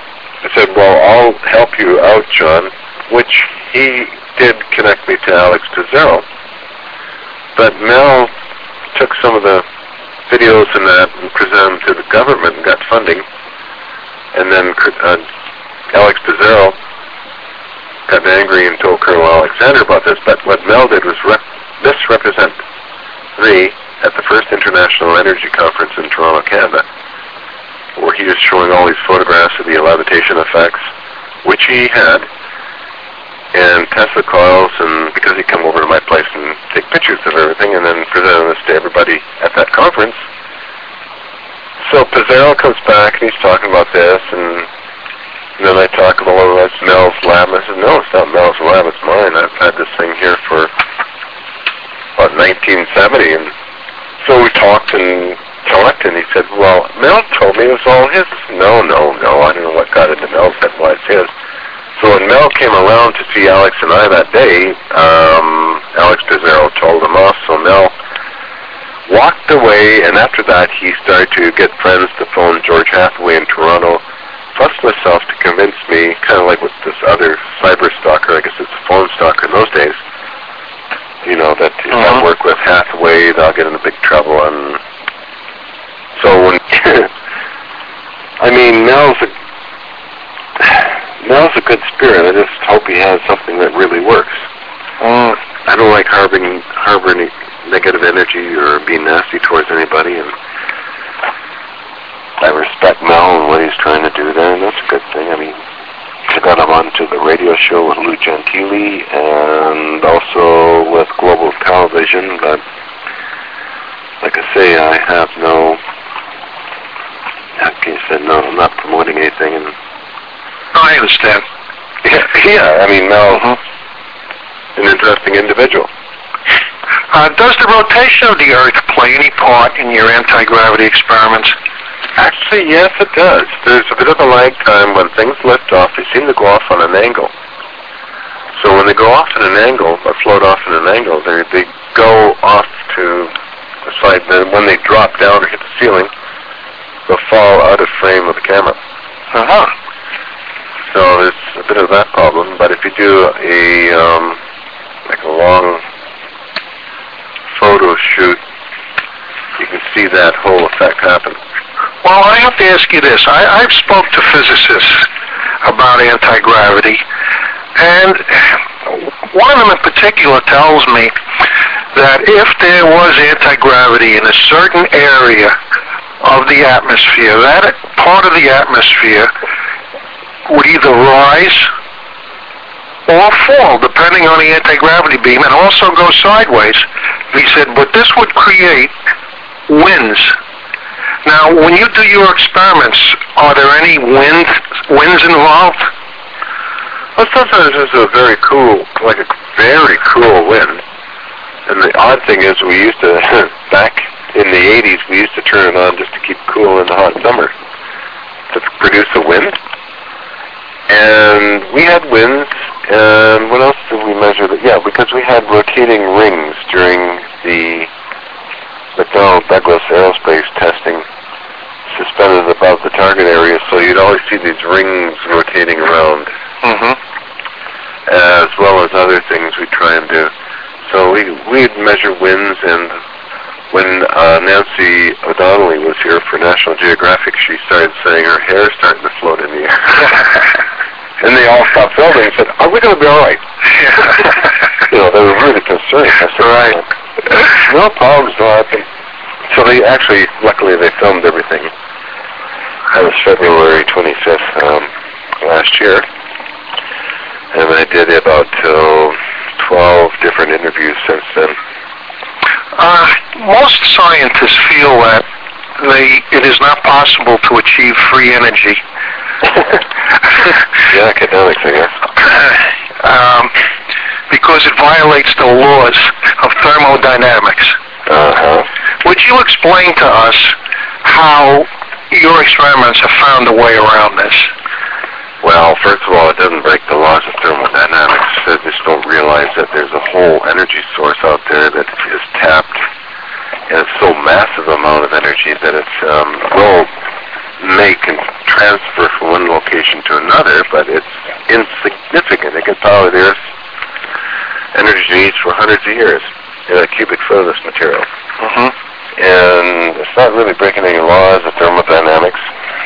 B: I said, well, I'll help you out, John, which he did connect me to Alex Pizarro. But Mel took some of the videos and that and presented them to the government and got funding. And then uh, Alex Pizarro got angry and told Colonel Alexander about this. But what Mel did was rep- misrepresent me at the first International Energy Conference in Toronto, Canada, where he was showing all these photographs of the levitation effects, which he had, and Tesla coils, and because he'd come over to my place and take pictures of everything and then presented this to everybody at that conference. So Pizarro comes back and he's talking about this, and, and then I talk about, well, that's Mel's lab. And I said, no, it's not Mel's lab, it's mine. I've had this thing here for about nineteen seventy. And so we talked and talked, and he said, well, Mel told me it was all his. I said, no, no, no, I don't know what got into Mel's head, why it's his. So when Mel came around to see Alex and I that day, um, Alex Pizarro told him off, so Mel walked away, and after that he started to get friends to phone George Hathaway in Toronto, plus myself, to convince me, kind of like with this other cyber stalker, I guess it's a phone stalker in those days, you know, that if
A: uh-huh.
B: I work with Hathaway, they'll get into big trouble. And so when, I mean, Mel's a, Mel's a good spirit. I just hope he has something that really works.
A: Mm.
B: I don't like harboring, harboring negative energy or being nasty towards anybody, and I respect Mel and what he's trying to do there, and that's a good thing. I mean, I got him onto the radio show with Lou Gentili and also with Global Television, but like I say, I have no, like I said, no, I'm not promoting anything. And
A: I understand.
B: Yeah, yeah, I mean, Mel, mm-hmm. an interesting individual.
A: Uh, does the rotation of the Earth play any part in your anti-gravity experiments?
B: Actually, yes, it does. There's a bit of a lag time when things lift off. They seem to go off on an angle. So when they go off at an angle, or float off at an angle, they they go off to the side. Then when they drop down or hit the ceiling, they'll fall out of frame of the camera.
A: Uh-huh.
B: So there's a bit of that problem. But if you do a um, like a long photo shoot, you can see that whole effect happen.
A: Well, I have to ask you this. I, I've spoke to physicists about anti-gravity, and one of them in particular tells me that if there was anti-gravity in a certain area of the atmosphere, that part of the atmosphere would either rise or fall, depending on the anti-gravity beam, and also go sideways. He said, but this would create winds. Now, when you do your experiments, are there any wind, winds involved?
B: Well, sometimes there's a very cool, like a very cool wind. And the odd thing is we used to, back in the eighties, we used to turn it on just to keep cool in the hot summer to produce a wind. And we had winds, and what else did we measure? Yeah, because we had rotating rings during the McDonnell Douglas aerospace testing, suspended above the target area, so you'd always see these rings rotating around,
A: mm-hmm.
B: as well as other things we try and do. So we, we'd measure winds, and when uh, Nancy O'Donnelly was here for National Geographic, she started saying her hair starting to float in the air. And they all stopped filming and said, are we going to be all right? You know, they were really concerned. I said, right. No problems, no happen. So they actually, luckily, they filmed everything. That was February twenty-fifth um, last year. And I did about uh, twelve different interviews since then.
A: Uh, most scientists feel that they, it is not possible to achieve free energy.
B: The academics, I guess.
A: Um, because it violates the laws of thermodynamics.
B: Uh-huh.
A: Would you explain to us how your experiments have found a way around this?
B: Well, first of all, it doesn't break the laws of thermodynamics. They just don't realize that there's a whole energy source out there that is tapped, and it's so massive amount of energy that it um, will make and transfer from one location location to another, but it's insignificant. It can power the Earth's energy needs for hundreds of years in a cubic foot of this material.
A: Mm-hmm.
B: And it's not really breaking any laws of thermodynamics.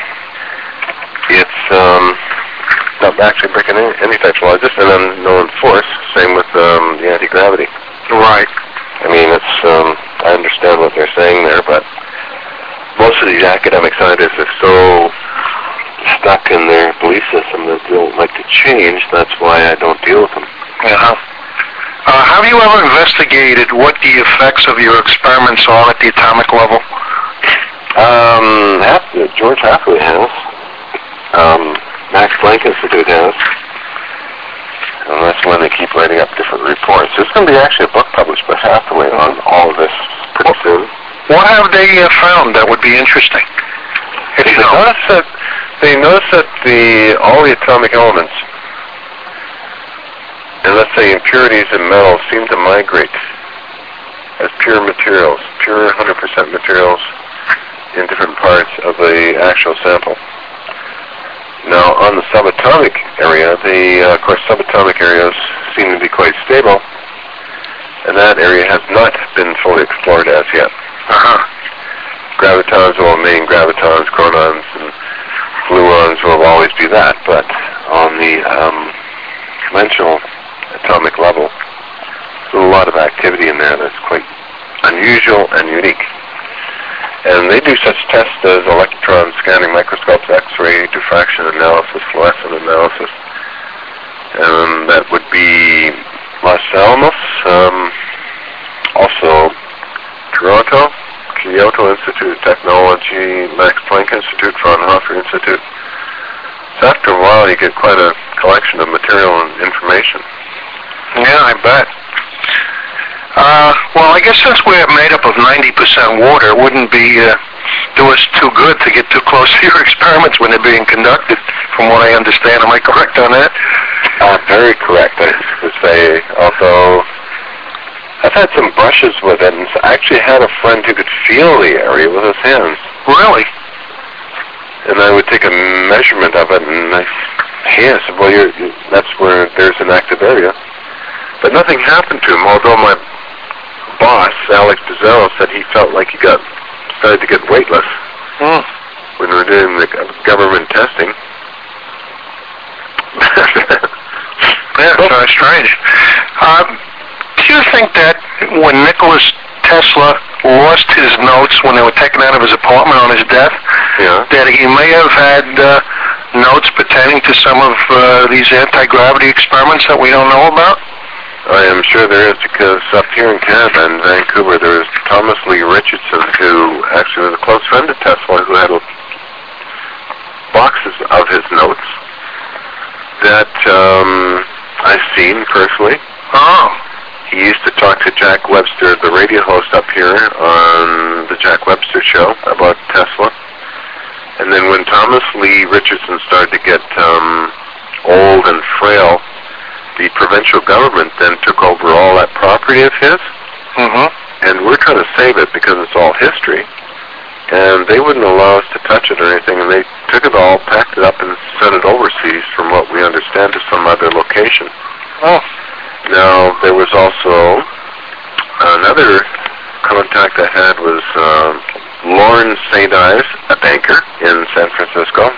B: It's um, not actually breaking any, any type of law, just an unknown force. Same with um, the anti-gravity.
A: Right.
B: I mean, it's um, I understand what they're saying there, but most of these academic scientists are so stuck in their belief system that they don't like to change. That's why I don't deal with them.
A: Yeah. Uh, have you ever investigated what the effects of your experiments are at the atomic level?
B: Um, Hath- George Hathaway has. Um, Max Planck Institute has. And that's when they keep writing up different reports. There's going to be actually a book published by Hathaway on all of this pretty soon.
A: What have they uh, found that would be interesting? If
B: They
A: you know.
B: notice that they notice that the all the atomic elements, and let's say impurities in metals, seem to migrate as pure materials, pure one hundred percent materials in different parts of the actual sample. Now, on the subatomic area, the uh, of course subatomic areas seem to be quite stable, and that area has not been fully explored as yet.
A: Uh-huh.
B: Gravitons will remain gravitons, chronons, and gluons will always be that, but on the um, conventional atomic level, there's a lot of activity in there that's quite unusual and unique. And they do such tests as electron scanning microscopes, X-ray, diffraction analysis, fluorescent analysis. And that would be Los Alamos, um, also Toronto, Kyoto Institute of Technology, Max Planck Institute, Fraunhofer Institute. So after a while, you get quite a collection of material and information.
A: Yeah, I bet. Uh, well, I guess since we're made up of ninety percent water, it wouldn't be uh, do us too good to get too close to your experiments when they're being conducted, from what I understand. Am I correct on that?
B: Uh, very correct, I would say, although I've had some brushes with it, and I actually had a friend who could feel the area with his hands.
A: Really?
B: And I would take a measurement of it, and I, hey, I said, well, you're, you, that's where there's an active area. But nothing happened to him, although my boss, Alex Pizzaro, said he felt like he got started to get weightless
A: Hmm.
B: when we were doing the government testing.
A: Yeah, it's very strange. Um, do you think that when Nikola Tesla lost his notes when they were taken out of his apartment on his death,
B: Yeah.
A: that he may have had uh, notes pertaining to some of uh, these anti-gravity experiments that we don't know about?
B: I am sure there is, because up here in Canada, in Vancouver, there was Thomas Lee Richardson, who actually was a close friend of Tesla, who had boxes of his notes that um, I've seen personally.
A: Oh.
B: He used to talk to Jack Webster, the radio host up here on the Jack Webster show, about Tesla. And then when Thomas Lee Richardson started to get um, old and frail, the provincial government then took over all that property of his,
A: Mm-hmm.
B: and we're trying to save it because it's all history. And they wouldn't allow us to touch it or anything, and they took it all, packed it up, and sent it overseas, from what we understand, to some other location.
A: Oh.
B: Now, there was also another contact I had was um, Lauren Saint Ives, a banker in San Francisco.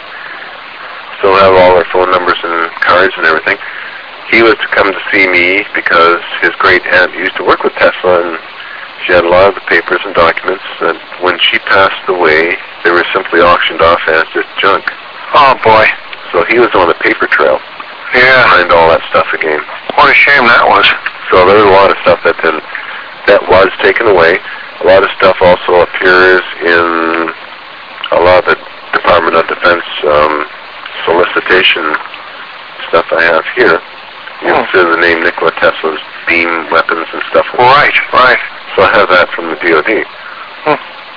B: Still have all their phone numbers and cards and everything. He was to come to see me because his great aunt used to work with Tesla, and she had a lot of the papers and documents, and when she passed away, they were simply auctioned off as just junk.
A: Oh, boy.
B: So he was on the paper trail to
A: Yeah.
B: find all that stuff again.
A: What a shame that was.
B: So there was a lot of stuff that then, that was taken away. A lot of stuff also appears in a lot of the Department of Defense um, solicitation stuff I have here. You
A: Oh.
B: see the name Nikola Tesla's beam weapons and stuff.
A: Right, right.
B: So I have that from the D O D.
A: Hmm.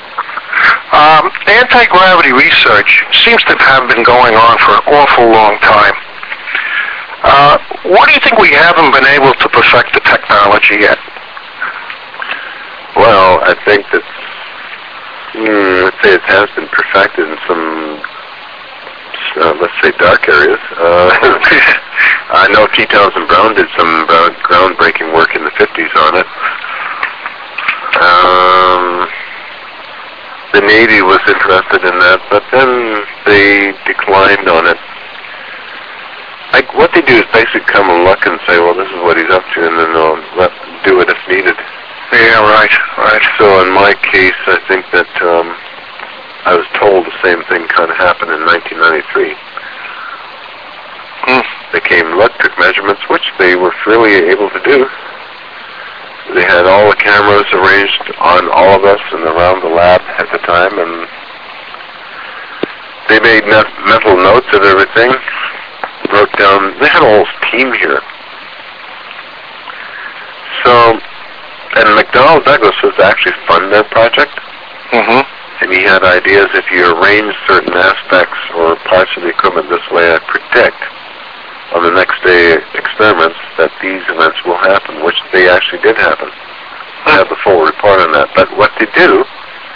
A: Um, anti-gravity research seems to have been going on for an awful long time. Uh, what do you think we haven't been able to perfect the technology yet?
B: Well, I think that, mm, let's say it has been perfected in some uh, let's say, dark areas. Uh, I know T. Townsend Brown did some uh, groundbreaking work in the fifties on it. Um, the Navy was interested in that, but then they declined on it. Like, what they do is basically come and look and say, well, this is what he's up to, and then they'll let, do it if needed.
A: Yeah, right, right.
B: So in my case, I think that um, I was told the same thing kind of happened in nineteen ninety-three.
A: Mm.
B: They came, looked, took measurements, which they were freely able to do. They had all the cameras arranged on all of us and around the lab at the time, and they made mental notes of everything. Wrote down, they had a whole team here. So, and McDonnell Douglas was to actually fund that project.
A: Mm-hmm.
B: And he had ideas, if you arrange certain aspects or parts of the equipment this way, I predict on the next day experiments that these events will happen, which they actually did happen. I have the full report on that. But what they do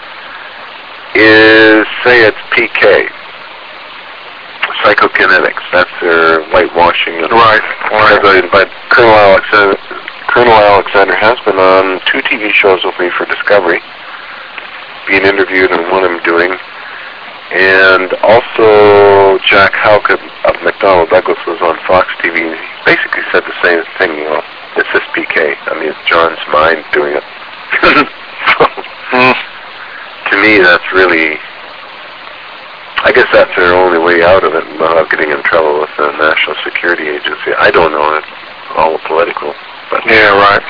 B: is say it's P K. Psychokinetics. That's their whitewashing.
A: Right. right.
B: But Colonel Alexander, Colonel Alexander has been on two T V shows with me for Discovery, being interviewed in one I'm doing, and also Jack Houck of, of McDonnell Douglas was on Fox T V. And he basically said the same thing. You know, it's this P K. I mean, it's John's mind doing it. so,
A: mm.
B: To me, that's really. I guess that's their only way out of it without getting in trouble with the National Security Agency. I don't know. It's all political. But
A: yeah, right.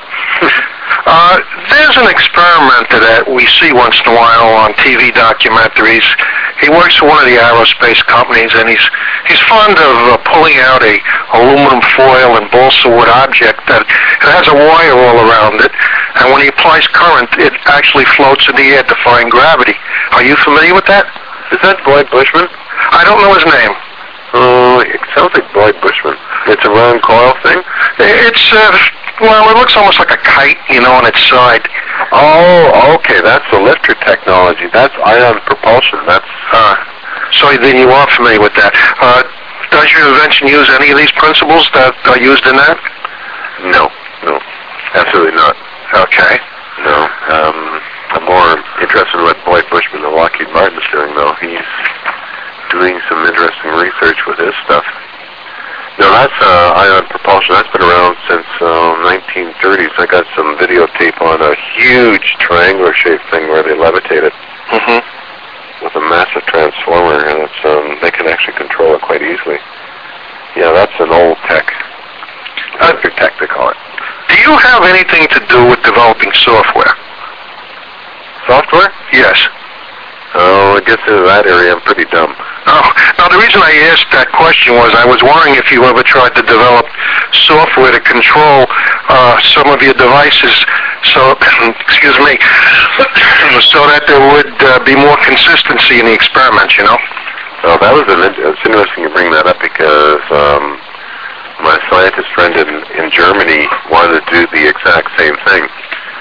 A: uh, there's an experimenter that we see once in a while on T V documentaries. He works for one of the aerospace companies, and he's he's fond of uh, pulling out a aluminum foil and balsa wood object that it has a wire all around it, and when he applies current, it actually floats in the air defying gravity. Are you familiar with that?
B: Is that Boyd Bushman?
A: I don't know his name.
B: Oh, uh, it sounds like Boyd Bushman. It's a round coil thing?
A: It's, uh, well, it looks almost like a kite, you know, on its side.
B: Oh, okay, that's the lifter technology. That's ion propulsion. That's,
A: uh, so then you are familiar with that. Uh, does your invention use any of these principles that are used in that?
B: No, no, absolutely not.
A: Okay.
B: No, um... I'm more interested in what Boyd Bushman of Lockheed Martin is doing, though. He's doing some interesting research with his stuff. No, that's uh, ion propulsion. That's been around since uh, nineteen thirties. I got some videotape on a huge triangular-shaped thing where they levitate it
A: mm-hmm.
B: with a massive transformer, and it's um, they can actually control it quite easily. Yeah, that's an old tech. Electric tech, they call it.
A: Do you have anything to do with developing software?
B: Software?
A: Yes.
B: Oh, I guess in that area I'm pretty dumb.
A: Oh, now the reason I asked that question was I was wondering if you ever tried to develop software to control uh, some of your devices, so excuse me, so that there would uh, be more consistency in the experiments, you know.
B: Oh, that was an, it's interesting you bring that up because um, my scientist friend in, in Germany wanted to do the exact same thing.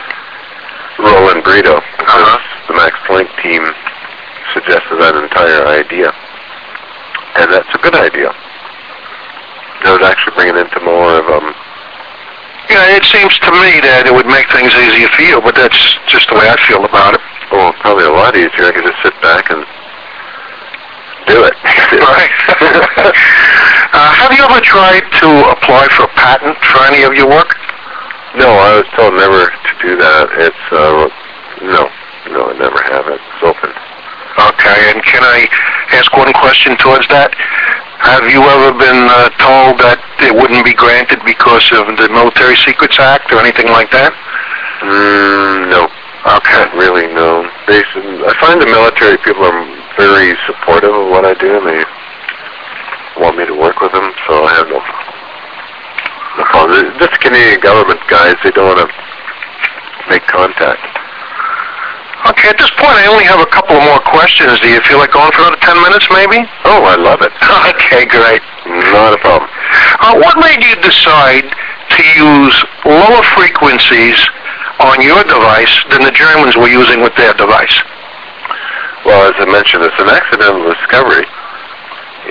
B: Roland Brito, uh-huh. the Max Planck team suggested that entire idea. And that's a good idea. It would actually bring it into more of um
A: Yeah, it seems to me that it would make things easier for you, but that's just the way I feel about it.
B: Oh, probably a lot easier. I could just sit back and do it.
A: Right. uh, have you ever tried to apply for a patent for any of your work?
B: No, I was told never to do that. It's, uh, no, no, I never have it. It's open.
A: Okay, and can I ask one question towards that? Have you ever been uh, told that it wouldn't be granted because of the Military Secrets Act or anything like that?
B: Mm, no.
A: Okay.
B: Not really, no. They, I find the military people are very supportive of what I do, and they want me to work with them, so I have no no problem. This Canadian government guys, they don't want to make contact.
A: Okay, at this point I only have a couple of more questions. Do you feel like going for another ten minutes maybe?
B: Oh, I love it.
A: Okay, great.
B: Not a problem.
A: Uh, what made you decide to use lower frequencies on your device than the Germans were using with their device?
B: Well, as I mentioned, it's an accidental discovery.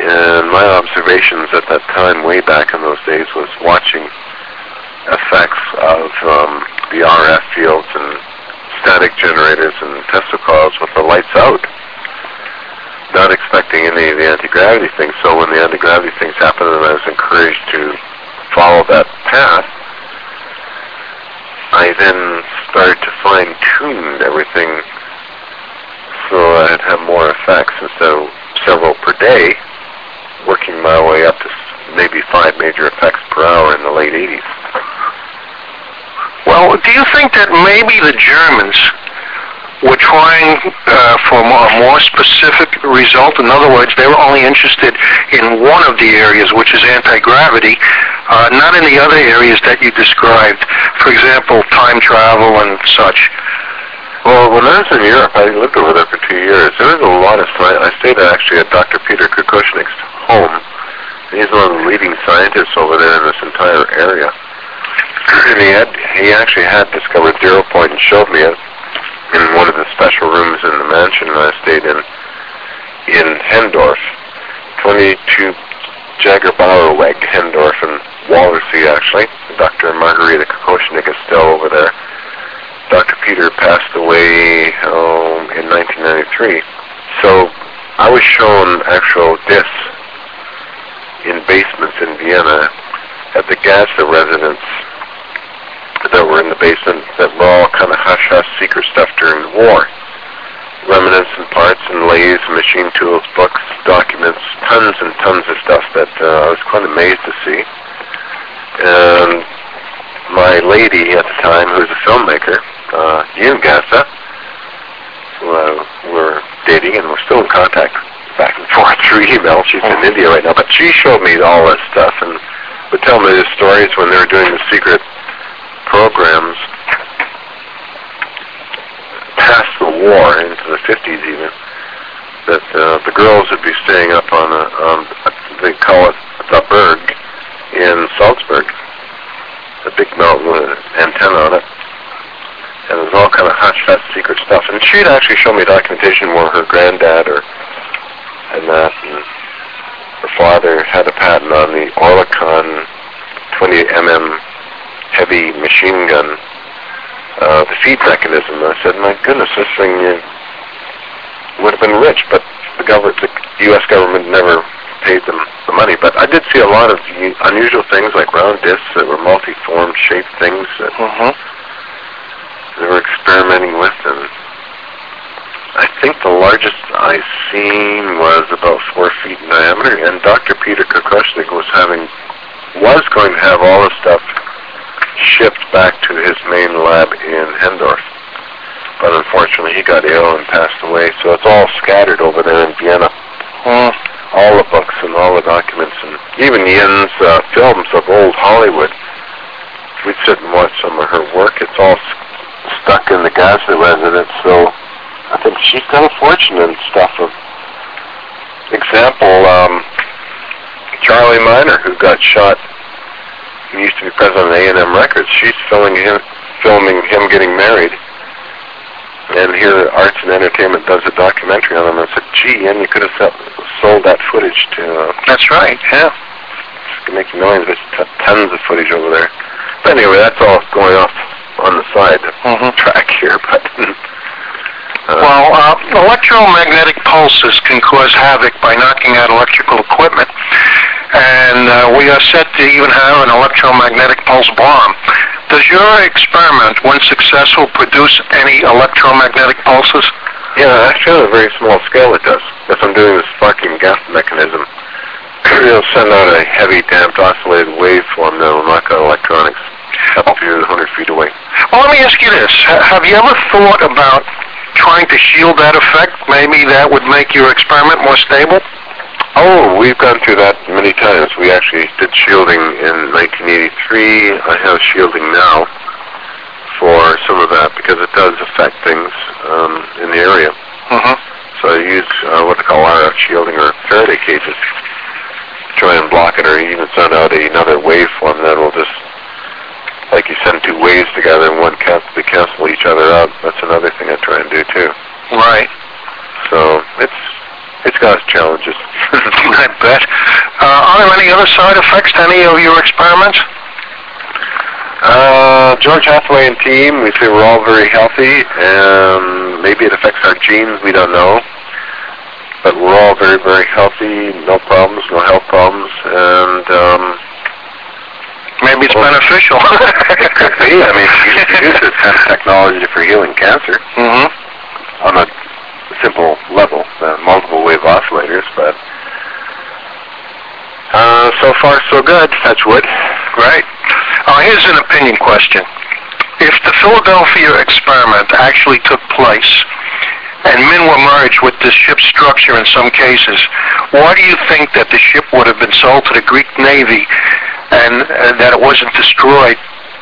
B: my observations at that time, way back in those days, was watching effects of um, the R F fields and static generators and Tesla coils with the lights out. Not expecting any of the anti-gravity things, so when the anti-gravity things happened and I was encouraged to follow that path, I then started to fine-tune everything so I'd have more effects instead of several per day, working my way up to maybe five major effects per hour in the late eighties.
A: Well, do you think that maybe the Germans were trying uh, for a more, a more specific result? In other words, they were only interested in one of the areas, which is anti-gravity, uh, not in the other areas that you described. For example, time travel and such.
B: Well, when I was in Europe, I lived over there for two years. There was a lot of science. I stayed actually at Doctor Peter Kukushnik's home. He's one of the leading scientists over there in this entire area. And he had, he actually had discovered zero point and showed me it in one of the special rooms in the mansion I stayed in, in Hendorf, twenty-two Jagerbauerweg, Hendorf in Wallersee, actually. Doctor Margarita Kukushnik is still over there. Doctor Peter passed away oh, in nineteen ninety-three. So I was shown actual discs in basements in Vienna at the Gaza residence that were in the basement that were all kind of hush-hush secret stuff during the war. Remnants and parts and lathes, machine tools, books, documents, tons and tons of stuff that uh, I was quite amazed to see. And my lady at the time, who was a filmmaker, uh, Ian Gaza, who uh, we're dating and we're still in contact back and forth through email. She's in India right now, but she showed me all this stuff and would tell me the stories when they were doing the secret programs past the war into the fifties even, that uh, the girls would be staying up on a, um, they call it the Berg in Salzburg, a big mountain with an antenna on it, and it was all kind of hush-hush secret stuff. And she'd actually show me documentation where her granddad or and that, and her father had a patent on the Oerlikon twenty-eight millimeter heavy machine gun, uh, the feed mechanism. And I said, my goodness, this thing uh, would have been rich, but the government, the U S government never paid them the money. But I did see a lot of unusual things like round discs that were multi-form shaped things that
A: Mm-hmm.
B: they were experimenting with. And I think the largest I seen was about four feet in diameter. And Doctor Peter Kukushnik was having, was going to have all this stuff shipped back to his main lab in Hendorf. But unfortunately he got ill and passed away, so it's all scattered over there in Vienna.
A: Mm.
B: All the books and all the documents, and even Yen's uh, films of old Hollywood. We'd sit and watch some of her work. It's all s- stuck in the Gaza residence, so I think she's got a fortune and stuff. Of example, um, Charlie Miner, who got shot. He used to be president of A and M Records. She's filming him, filming him getting married. And here, Arts and Entertainment does a documentary on him. And I said, gee, and you could have sold that footage to... Uh,
A: That's right, yeah.
B: It's making millions. There's t- tons of footage over there. But anyway, that's all going off on the side
A: Mm-hmm.
B: track here. But uh,
A: Well, uh, electromagnetic pulses can cause havoc by knocking out electrical equipment. And uh, we are set to even have an electromagnetic pulse bomb. Does your experiment, when successful, produce any electromagnetic pulses?
B: yeah, actually on a very small scale it does. If I'm doing the sparking gap mechanism, it'll send out a heavy damped oscillated waveform that will knock out electronics up to one hundred feet away.
A: Well, let me ask you this. H- have you ever thought about trying to shield that effect? Maybe that would make your experiment more stable?
B: Oh, we've gone through that many times. We actually did shielding in nineteen eighty-three. I have shielding now for some of that because it does affect things um, in the area.
A: Mm-hmm.
B: So I use uh, what they call R F shielding or Faraday cages to try and block it, or even send out another waveform that will just, like you send two waves together and one can- they cancel each other out. That's another thing I try and do too.
A: Right.
B: So it's it's got its challenges.
A: I bet. other side effects to any of your experiments?
B: Uh, George Hathaway and team, we say we're all very healthy, and maybe it affects our genes, we don't know. But we're all very, very healthy, no problems, no health problems, and um,
A: maybe it's
B: well,
A: beneficial.
B: It could be. I mean, you can use this kind of technology for healing cancer
A: mm-hmm.
B: on a simple level, uh, multiple wave oscillators, but uh, so far so good, touch wood.
A: Right. Uh, here's an opinion question. If the Philadelphia experiment actually took place and men were merged with the ship's structure in some cases, why do you think that the ship would have been sold to the Greek Navy and uh, that it wasn't destroyed?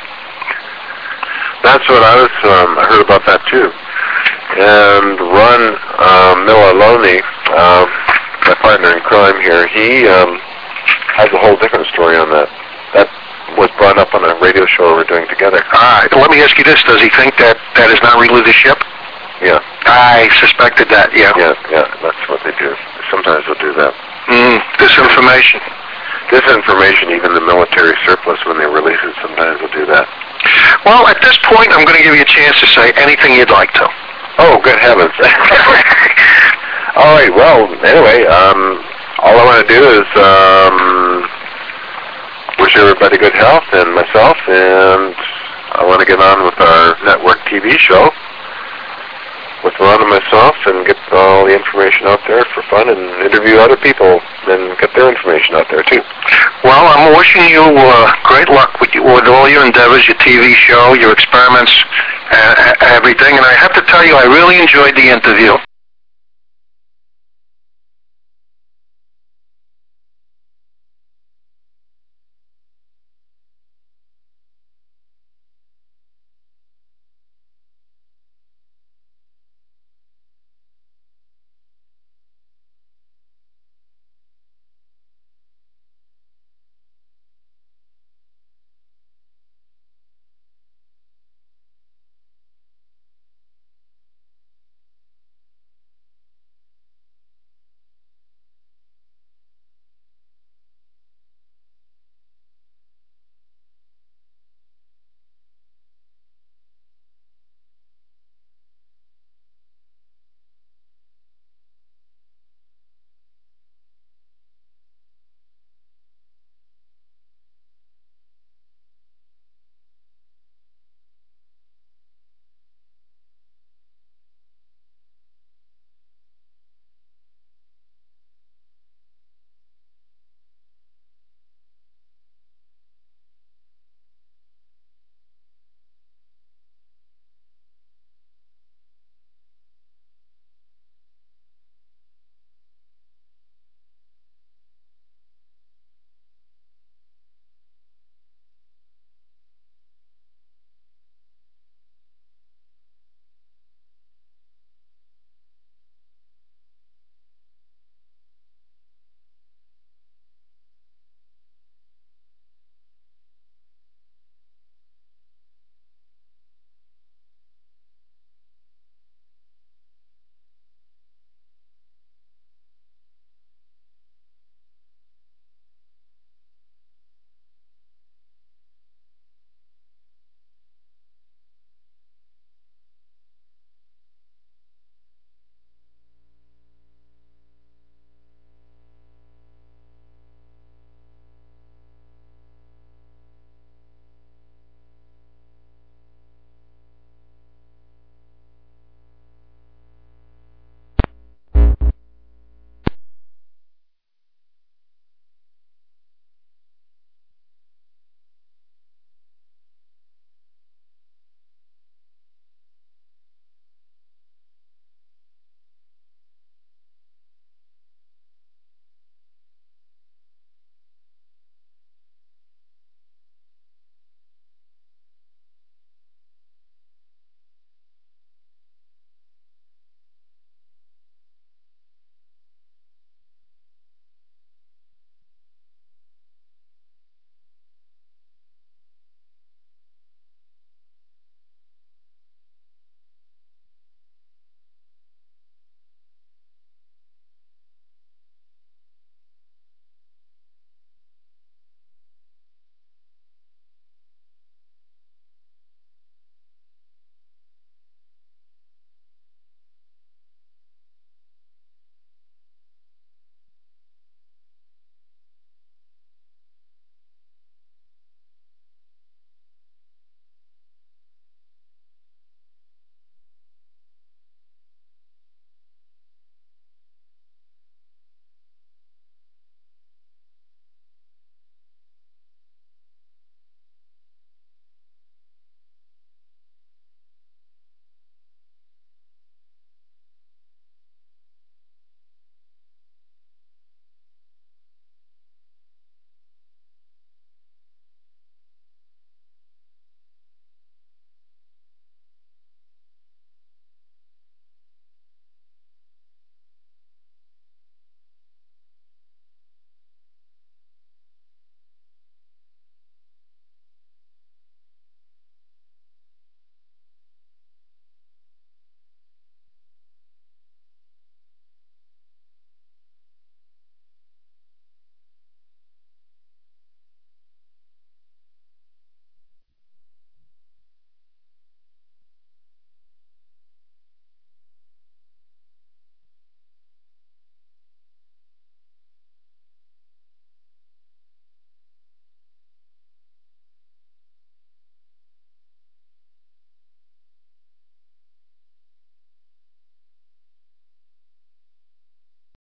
B: That's what I was, um, I heard about that too. And Ron uh, Milaloni, uh, my partner in crime here, he um, has a whole different story on that. That was brought up on a radio show we're doing together.
A: Ah, let me ask you this. Does he think that that is not really the ship?
B: Yeah.
A: I suspected that, yeah.
B: Yeah, yeah, that's what they do. Sometimes they'll do that.
A: Mm, disinformation.
B: Disinformation, even the military surplus, when they release it, sometimes they'll do that.
A: Well, at this point, I'm going to give you a chance to say anything you'd like to.
B: Oh, good heavens. All right, well, anyway, um, all I want to do is um, wish everybody good health and myself, and I want to get on with our network T V show with Ron and myself and get all the information out there for fun and interview other people and get their information out there too.
A: Well, I'm wishing you uh, great luck with, you, with all your endeavors, your T V show, your experiments, uh, everything. And I have to tell you, I really enjoyed the interview.